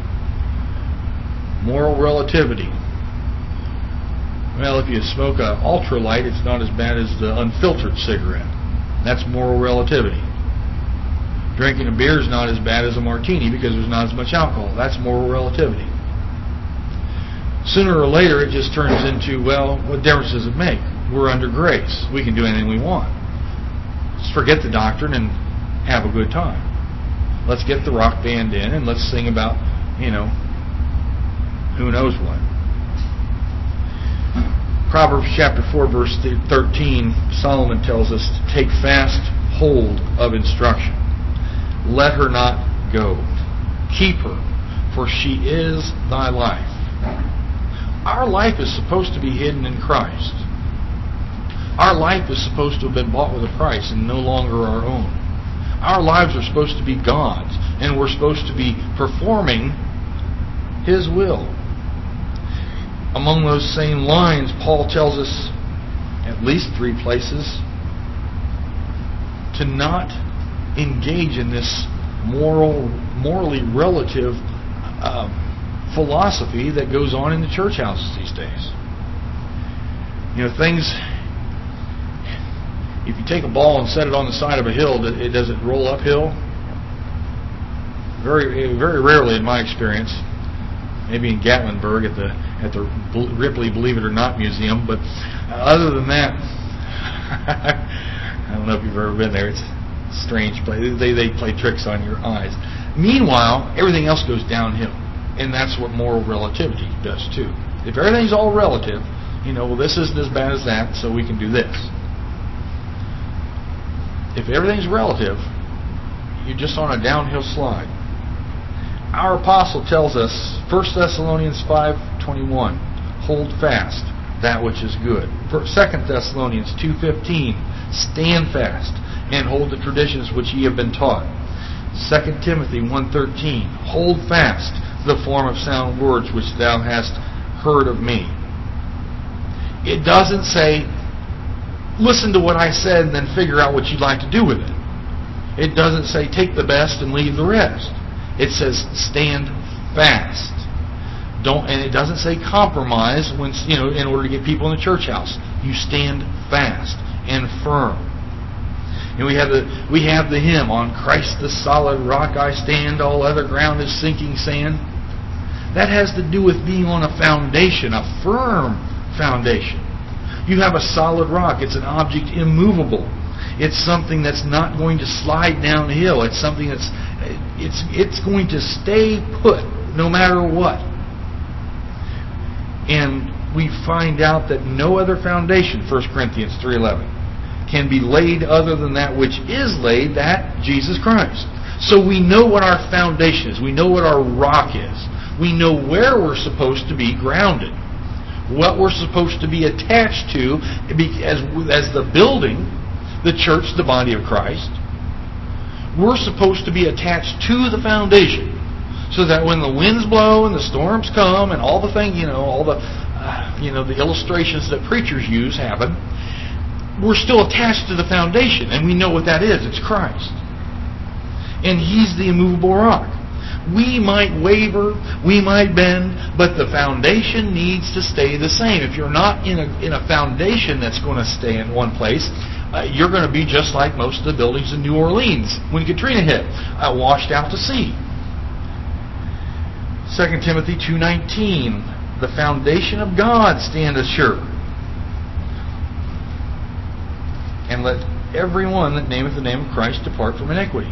Moral relativity. Well, if you smoke an ultralight, it's not as bad as the unfiltered cigarette. That's moral relativity. Drinking a beer is not as bad as a martini because there's not as much alcohol. That's moral relativity. Sooner or later, it just turns into, well, what difference does it make? We're under grace. We can do anything we want. Let's forget the doctrine and have a good time. Let's get the rock band in and let's sing about, who knows what. Proverbs chapter 4, verse 13, Solomon tells us to take fast hold of instruction. Let her not go. Keep her, for she is thy life. Our life is supposed to be hidden in Christ. Our life is supposed to have been bought with a price and no longer our own. Our lives are supposed to be God's, and we're supposed to be performing His will. Among those same lines, Paul tells us, at least 3 places, to not engage in this morally relative philosophy that goes on in the church houses these days. Things... If you take a ball and set it on the side of a hill, does it roll uphill? Very, very rarely, in my experience. Maybe in Gatlinburg at the Ripley Believe It or Not Museum, but other than that, I don't know if you've ever been there. It's a strange place. They play tricks on your eyes. Meanwhile, everything else goes downhill, and that's what moral relativity does too. If everything's all relative, well, this isn't as bad as that, so we can do this. If everything's relative, you're just on a downhill slide. Our apostle tells us, 1 Thessalonians 5:21, hold fast that which is good. 2 Thessalonians 2:15, stand fast and hold the traditions which ye have been taught. 2 Timothy 1:13, hold fast the form of sound words which thou hast heard of me. It doesn't say, listen to what I said and then figure out what you'd like to do with it. It doesn't say take the best and leave the rest. It says stand fast. And it doesn't say compromise when in order to get people in the church house. You stand fast and firm. And we have the hymn, on Christ the solid rock I stand, all other ground is sinking sand. That has to do with being on a foundation, a firm foundation. You have a solid rock. It's an object immovable. It's something that's not going to slide downhill. It's something that's it's going to stay put no matter what. And we find out that no other foundation, 1 Corinthians 3:11, can be laid other than that which is laid, that Jesus Christ. So we know what our foundation is. We know what our rock is. We know where we're supposed to be grounded. what we're supposed to be attached to as the building, the church, the body of Christ. We're supposed to be attached to the foundation, so that when the winds blow and the storms come and all the things, all the the illustrations that preachers use happen, we're still attached to the foundation, and we know what that is. It's Christ. And He's the immovable rock. We might waver, we might bend, but the foundation needs to stay the same. If you're not in a foundation that's going to stay in one place, you're going to be just like most of the buildings in New Orleans when Katrina hit, washed out to sea. 2 Timothy 2:19, the foundation of God standeth sure. And let everyone that nameth the name of Christ depart from iniquity.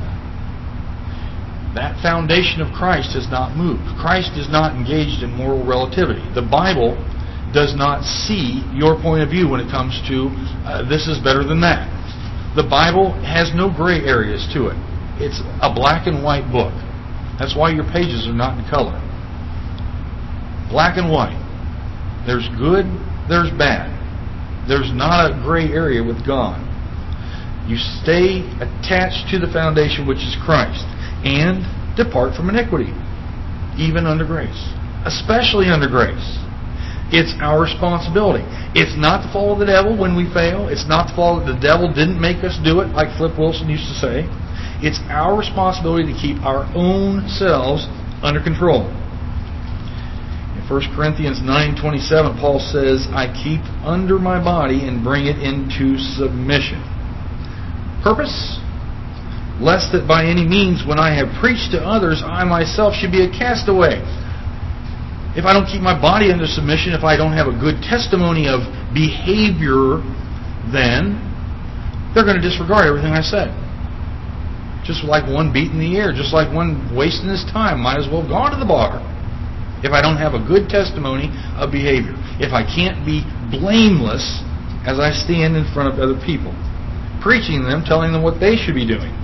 That foundation of Christ has not moved. Christ is not engaged in moral relativity. The Bible does not see your point of view when it comes to this is better than that. The Bible has no gray areas to it. It's a black and white book. That's why your pages are not in color. Black and white. There's good, there's bad. There's not a gray area with God. You stay attached to the foundation, which is Christ, and depart from iniquity, even under grace, especially under grace. It's our responsibility. It's not the fault of the devil when we fail. It's not the fault that the devil didn't make us do it, like Flip Wilson used to say. It's our responsibility to keep our own selves under control. In 1 Corinthians 9:27, Paul says, I keep under my body and bring it into submission. Purpose? Lest that by any means, when I have preached to others, I myself should be a castaway. If I don't keep my body under submission, if I don't have a good testimony of behavior, then they're going to disregard everything I said. Just like one beating the air, just like one wasting his time, might as well have gone to the bar. If I don't have a good testimony of behavior, if I can't be blameless as I stand in front of other people, preaching them, telling them what they should be doing.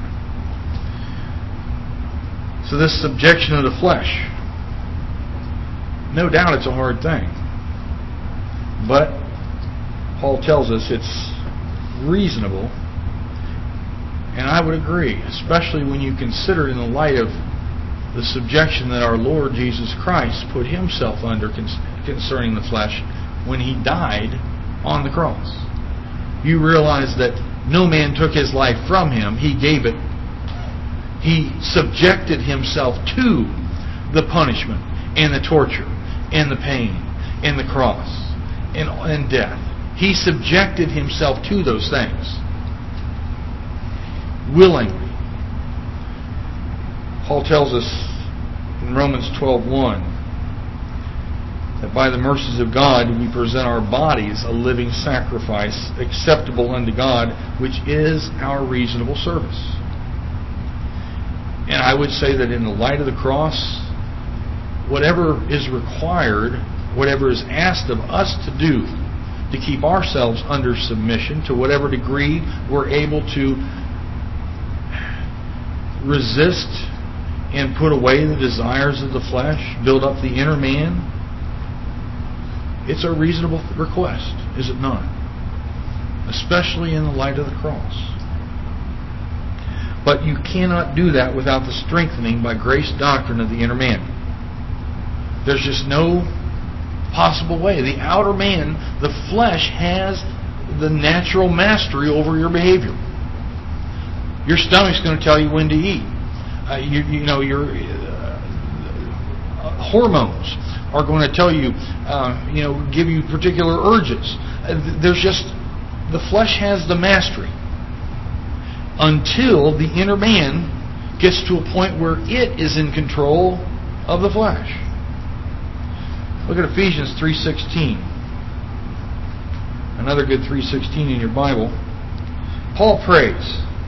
So this subjection of the flesh, no doubt it's a hard thing. But Paul tells us it's reasonable. And I would agree, especially when you consider in the light of the subjection that our Lord Jesus Christ put Himself under concerning the flesh when He died on the cross. You realize that no man took His life from Him. He gave it. He subjected Himself to the punishment and the torture and the pain and the cross and death. He subjected Himself to those things willingly. Paul tells us in Romans 12:1 that by the mercies of God we present our bodies a living sacrifice acceptable unto God, which is our reasonable service. And I would say that in the light of the cross, whatever is required, whatever is asked of us to do to keep ourselves under submission, to whatever degree we're able to resist and put away the desires of the flesh, build up the inner man, it's a reasonable request, is it not? Especially in the light of the cross. But you cannot do that without the strengthening by grace doctrine of the inner man. There's just no possible way. The outer man, the flesh, has the natural mastery over your behavior. Your stomach's going to tell you when to eat. Your hormones are going to tell you, give you particular urges. There's just, the flesh has the mastery until the inner man gets to a point where it is in control of the flesh. Look at Ephesians 3:16. Another good 3:16 in your Bible. Paul prays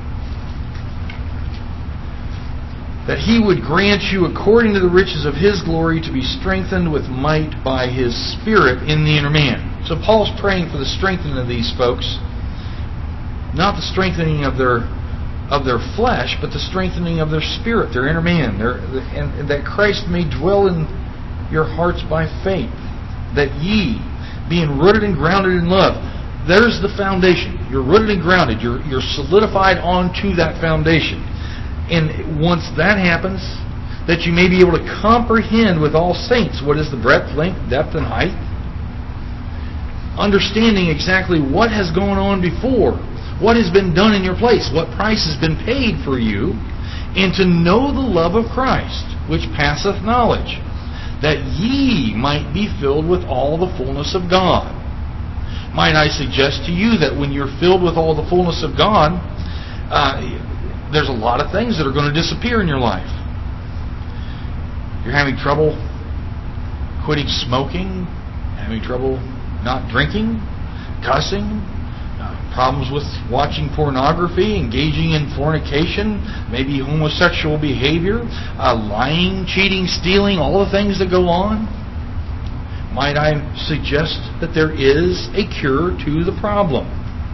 that He would grant you according to the riches of His glory to be strengthened with might by His Spirit in the inner man. So Paul's praying for the strengthening of these folks, not the strengthening of their flesh, but the strengthening of their spirit, their inner man, and that Christ may dwell in your hearts by faith. That ye, being rooted and grounded in love. There's the foundation. You're rooted and grounded. You're solidified onto that foundation. And once that happens, that you may be able to comprehend with all saints what is the breadth, length, depth, and height. Understanding exactly what has gone on before, what has been done in your place, what price has been paid for you, and to know the love of Christ, which passeth knowledge, that ye might be filled with all the fullness of God. Might I suggest to you that when you're filled with all the fullness of God, there's a lot of things that are going to disappear in your life. You're having trouble quitting smoking, having trouble not drinking, cussing, problems with watching pornography, engaging in fornication, maybe homosexual behavior, lying, cheating, stealing, all the things that go on. Might I suggest that there is a cure to the problem?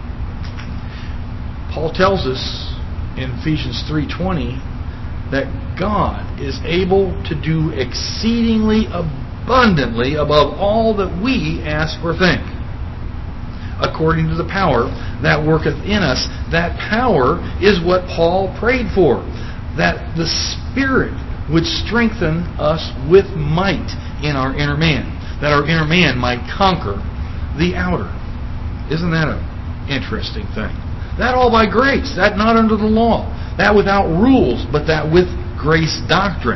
Paul tells us in Ephesians 3:20 that God is able to do exceedingly abundantly above all that we ask or think, according to the power that worketh in us. That power is what Paul prayed for, that the Spirit would strengthen us with might in our inner man, that our inner man might conquer the outer. Isn't that an interesting thing? That all by grace, that not under the law, that without rules, but that with grace doctrine.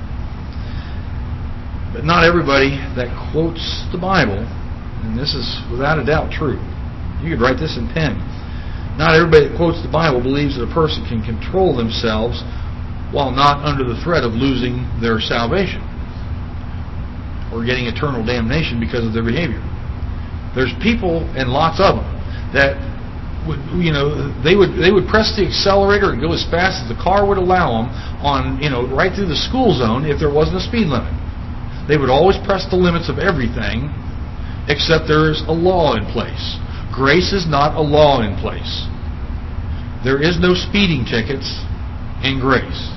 But not everybody that quotes the Bible, and this is without a doubt true. You could write this in pen. Not everybody that quotes the Bible believes that a person can control themselves while not under the threat of losing their salvation or getting eternal damnation because of their behavior. There's people, and lots of them, that would, they would press the accelerator and go as fast as the car would allow them on, right through the school zone if there wasn't a speed limit. They would always press the limits of everything, except there is a law in place. Grace is not a law in place. There is no speeding tickets in grace.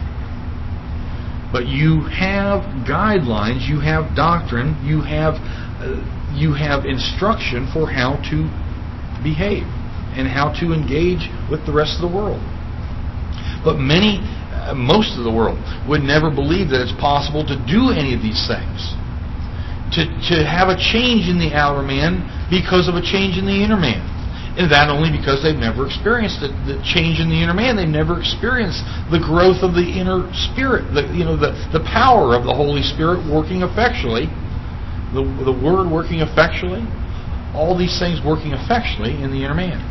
But you have guidelines, you have doctrine, you have instruction for how to behave and how to engage with the rest of the world. But most of the world would never believe that it's possible to do any of these things. To have a change in the outer man because of a change in the inner man. And that only because they've never experienced the change in the inner man. They've never experienced the growth of the inner spirit, the power of the Holy Spirit working effectually, the Word working effectually, all these things working effectually in the inner man.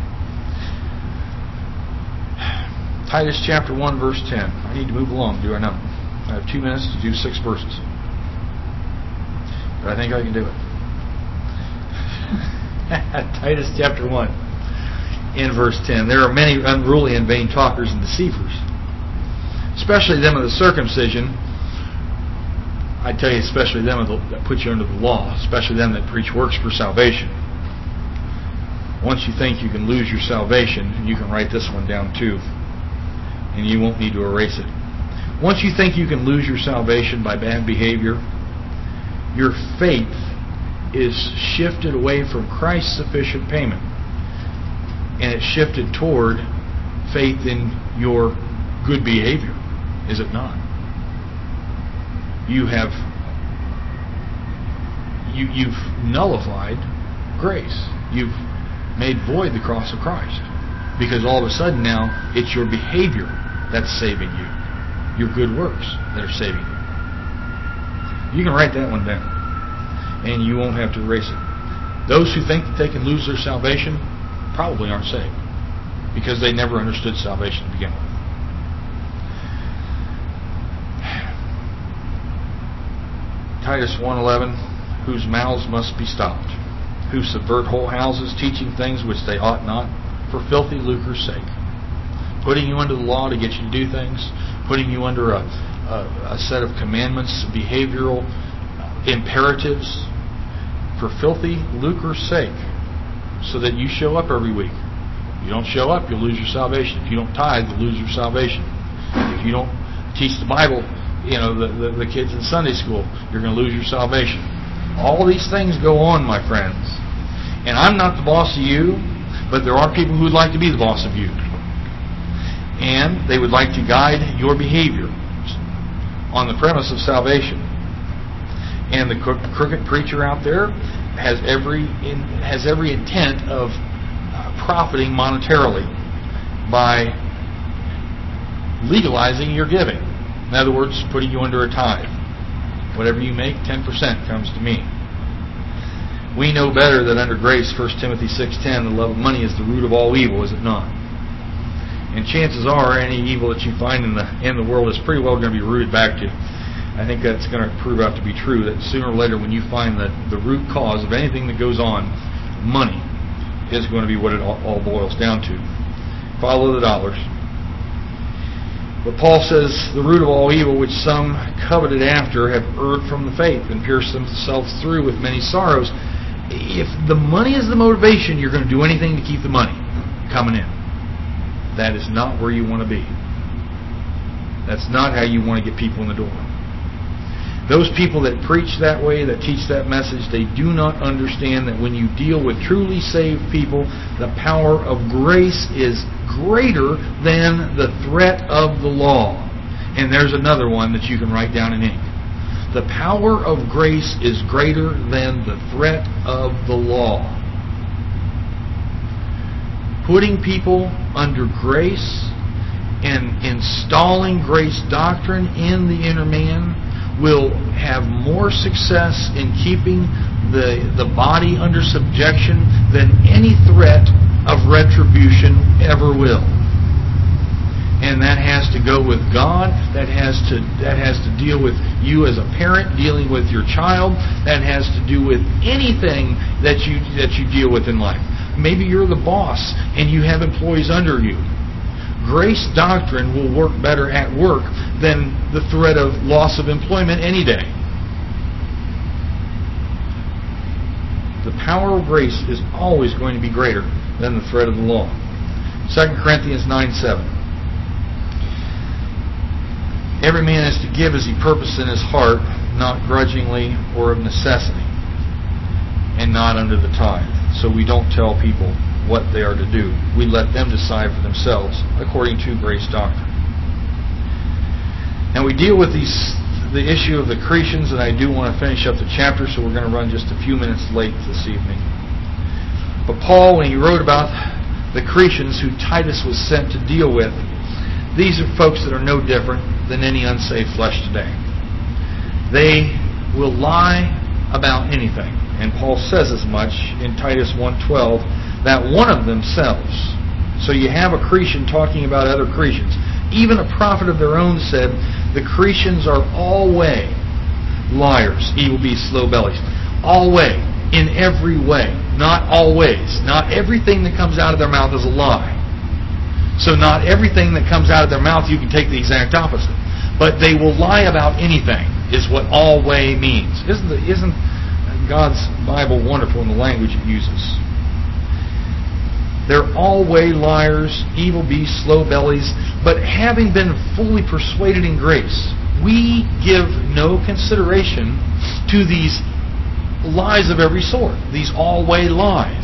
Titus chapter 1 verse 10. I need to move along, do I not? I have 2 minutes to do 6 verses. But I think I can do it. Titus chapter 1 in verse 10. There are many unruly and vain talkers and deceivers, especially them of the circumcision. I tell you, especially them that put you under the law, especially them that preach works for salvation. Once you think you can lose your salvation, you can write this one down too, and you won't need to erase it. Once you think you can lose your salvation by bad behavior, your faith is shifted away from Christ's sufficient payment, and it's shifted toward faith in your good behavior, is it not? You've nullified grace. You've made void the cross of Christ, because all of a sudden now it's your behavior that's saving you, your good works that are saving you. You can write that one down, and you won't have to erase it. Those who think that they can lose their salvation probably aren't saved, because they never understood salvation to begin with. Titus 1:11, whose mouths must be stopped, who subvert whole houses, teaching things which they ought not, for filthy lucre's sake. Putting you under the law to get you to do things, putting you under a set of commandments, behavioral imperatives, for filthy lucre's sake, so that you show up every week. If you don't show up, you'll lose your salvation. If you don't tithe, you'll lose your salvation. If you don't teach the Bible, the kids in Sunday school, you're going to lose your salvation. All these things go on, my friends. And I'm not the boss of you, but there are people who would like to be the boss of you. And they would like to guide your behavior on the premise of salvation. And the crooked preacher out there has every intent of profiting monetarily by legalizing your giving. In other words, putting you under a tithe. Whatever you make, 10% comes to me. We know better that under grace, 1 Timothy 6:10, the love of money is the root of all evil, is it not? And chances are, any evil that you find in the world is pretty well going to be rooted back to. I think that's going to prove out to be true, that sooner or later when you find that the root cause of anything that goes on, money, is going to be what it all boils down to. Follow the dollars. But Paul says, the root of all evil, which some coveted after, have erred from the faith and pierced themselves through with many sorrows. If the money is the motivation, you're going to do anything to keep the money coming in. That is not where you want to be. That's not how you want to get people in the door. Those people that preach that way, that teach that message, they do not understand that when you deal with truly saved people, the power of grace is greater than the threat of the law. And there's another one that you can write down in ink. The power of grace is greater than the threat of the law. Putting people under grace and installing grace doctrine in the inner man will have more success in keeping the body under subjection than any threat of retribution ever will. And that has to go with God. That has to deal with you as a parent dealing with your child. That has to do with anything that you deal with in life. Maybe you're the boss and you have employees under you. Grace doctrine will work better at work than the threat of loss of employment any day. The power of grace is always going to be greater than the threat of the law. 2 Corinthians 9:7. Every man is to give as he purposes in his heart, not grudgingly or of necessity, and not under the tithe. So we don't tell people what they are to do. We let them decide for themselves according to grace doctrine. And we deal with the issue of the Cretians, and I do want to finish up the chapter, so we're going to run just a few minutes late this evening. But Paul, when he wrote about the Cretians who Titus was sent to deal with, these are folks that are no different than any unsaved flesh today. They will lie about anything. And Paul says as much in Titus 1:12, that one of themselves. So you have a Cretan talking about other Cretans. Even a prophet of their own said, the Cretans are always liars, evil beasts, slow bellies. Always, in every way. Not always. Not everything that comes out of their mouth is a lie. So not everything that comes out of their mouth you can take the exact opposite. But they will lie about anything, is what always means. Isn't God's Bible wonderful in the language it uses? They're always liars, evil beasts, slow bellies. But having been fully persuaded in grace, we give no consideration to these lies of every sort. These always lies.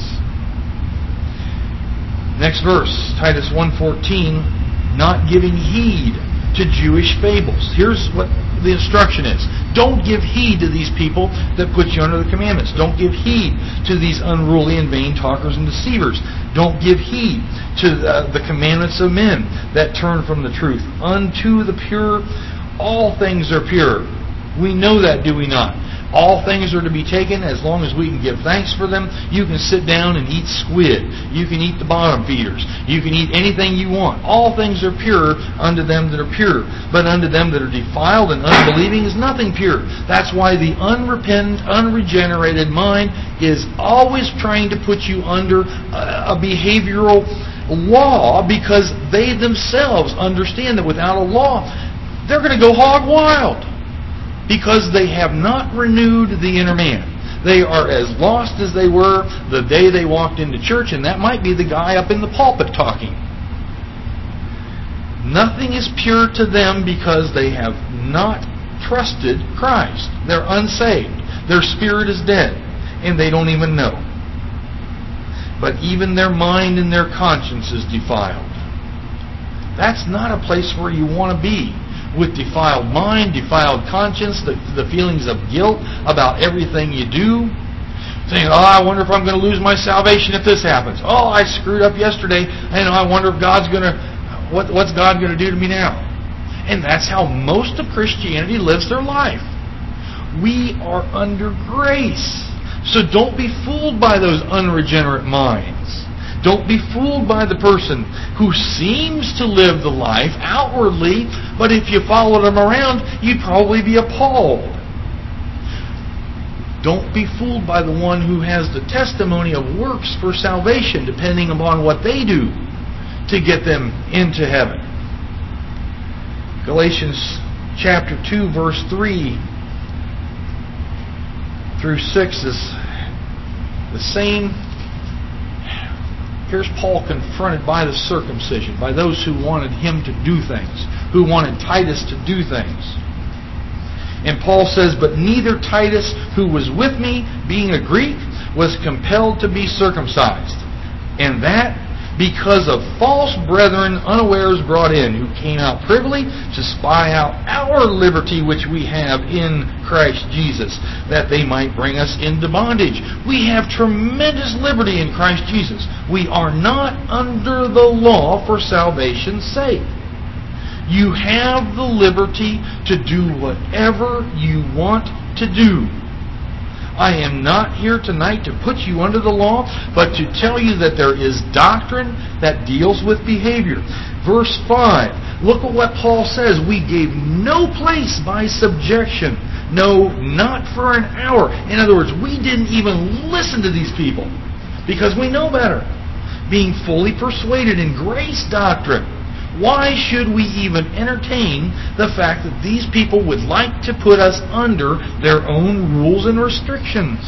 Next verse, Titus 1:14, not giving heed to Jewish fables. Here's what the instruction is. Don't give heed to these people that put you under the commandments. Don't give heed to these unruly and vain talkers and deceivers. Don't give heed to the commandments of men that turn from the truth. Unto the pure, all things are pure. We know that, do we not? All things are to be taken as long as we can give thanks for them. You can sit down and eat squid. You can eat the bottom feeders. You can eat anything you want. All things are pure unto them that are pure. But unto them that are defiled and unbelieving is nothing pure. That's why the unrepentant, unregenerated mind is always trying to put you under a behavioral law, because they themselves understand that without a law, they're going to go hog wild. Because they have not renewed the inner man. They are as lost as they were the day they walked into church, and that might be the guy up in the pulpit talking. Nothing is pure to them because they have not trusted Christ. They're unsaved. Their spirit is dead, and they don't even know. But even their mind and their conscience is defiled. That's not a place where you want to be. With defiled mind, defiled conscience, the feelings of guilt about everything you do. Saying, I wonder if I'm going to lose my salvation if this happens. I screwed up yesterday, and I wonder if what's God going to do to me now? And that's how most of Christianity lives their life. We are under grace. So don't be fooled by those unregenerate minds. Don't be fooled by the person who seems to live the life outwardly, but if you followed them around, you'd probably be appalled. Don't be fooled by the one who has the testimony of works for salvation, depending upon what they do to get them into heaven. Galatians chapter 2, verse 3 through 6 is the same. Here's Paul confronted by the circumcision, by those who wanted him to do things, who wanted Titus to do things. And Paul says, but neither Titus, who was with me, being a Greek, was compelled to be circumcised. And that because of false brethren unawares brought in, who came out privily to spy out our liberty which we have in Christ Jesus, that they might bring us into bondage. We have tremendous liberty in Christ Jesus. We are not under the law for salvation's sake. You have the liberty to do whatever you want to do. I am not here tonight to put you under the law, but to tell you that there is doctrine that deals with behavior. Verse 5, look at what Paul says. We gave no place by subjection. No, not for an hour. In other words, we didn't even listen to these people because we know better. Being fully persuaded in grace doctrine. Why should we even entertain the fact that these people would like to put us under their own rules and restrictions?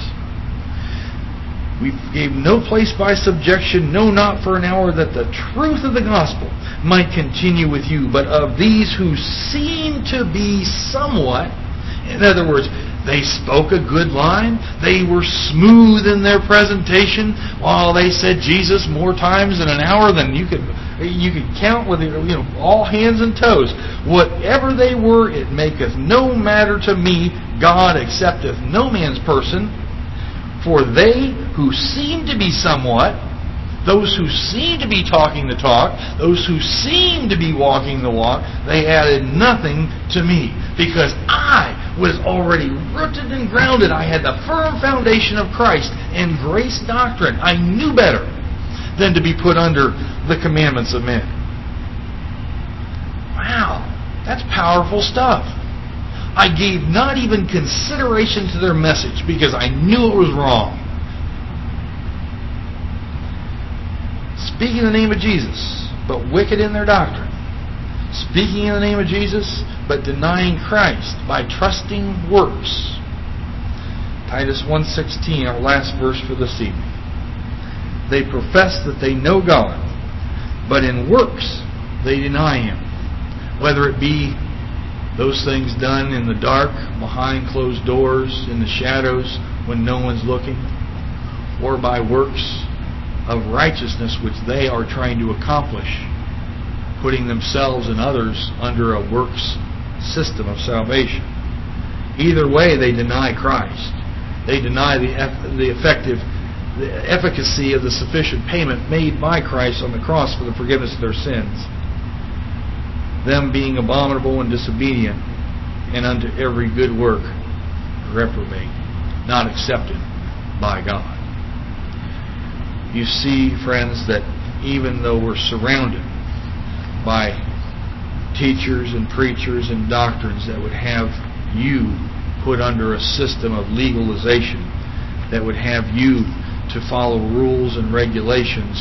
We gave no place by subjection, no, not for an hour, that the truth of the gospel might continue with you. But of these who seem to be somewhat, in other words, they spoke a good line. They were smooth in their presentation. While they said Jesus more times in an hour than you could count with all hands and toes. Whatever they were, it maketh no matter to me. God accepteth no man's person. For they who seem to be somewhat, those who seem to be talking the talk, those who seem to be walking the walk, they added nothing to me. Because I was already rooted and grounded. I had the firm foundation of Christ and grace doctrine. I knew better than to be put under the commandments of men. Wow, that's powerful stuff. I gave not even consideration to their message because I knew it was wrong. Speaking in the name of Jesus, but wicked in their doctrine. Speaking in the name of Jesus, but denying Christ by trusting works. Titus 1:16, our last verse for this evening. They profess that they know God, but in works they deny Him. Whether it be those things done in the dark, behind closed doors, in the shadows, when no one's looking, or by works of righteousness which they are trying to accomplish, putting themselves and others under a works system of salvation. Either way, they deny Christ. They deny the efficacy of the sufficient payment made by Christ on the cross for the forgiveness of their sins. Them being abominable and disobedient, and unto every good work reprobate, not accepted by God. You see, friends, that even though we're surrounded by teachers and preachers and doctrines that would have you put under a system of legalization, that would have you to follow rules and regulations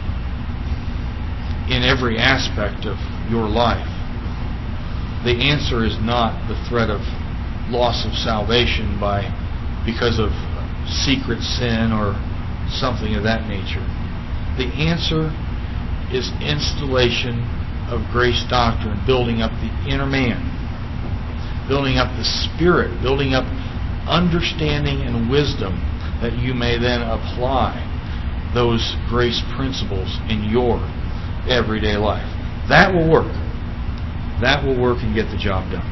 in every aspect of your life, the answer is not the threat of loss of salvation because of secret sin or something of that nature. The answer is installation of grace doctrine, building up the inner man. building up the spirit, building up understanding and wisdom that you may then apply those grace principles in your everyday life. That will work. That will work and get the job done.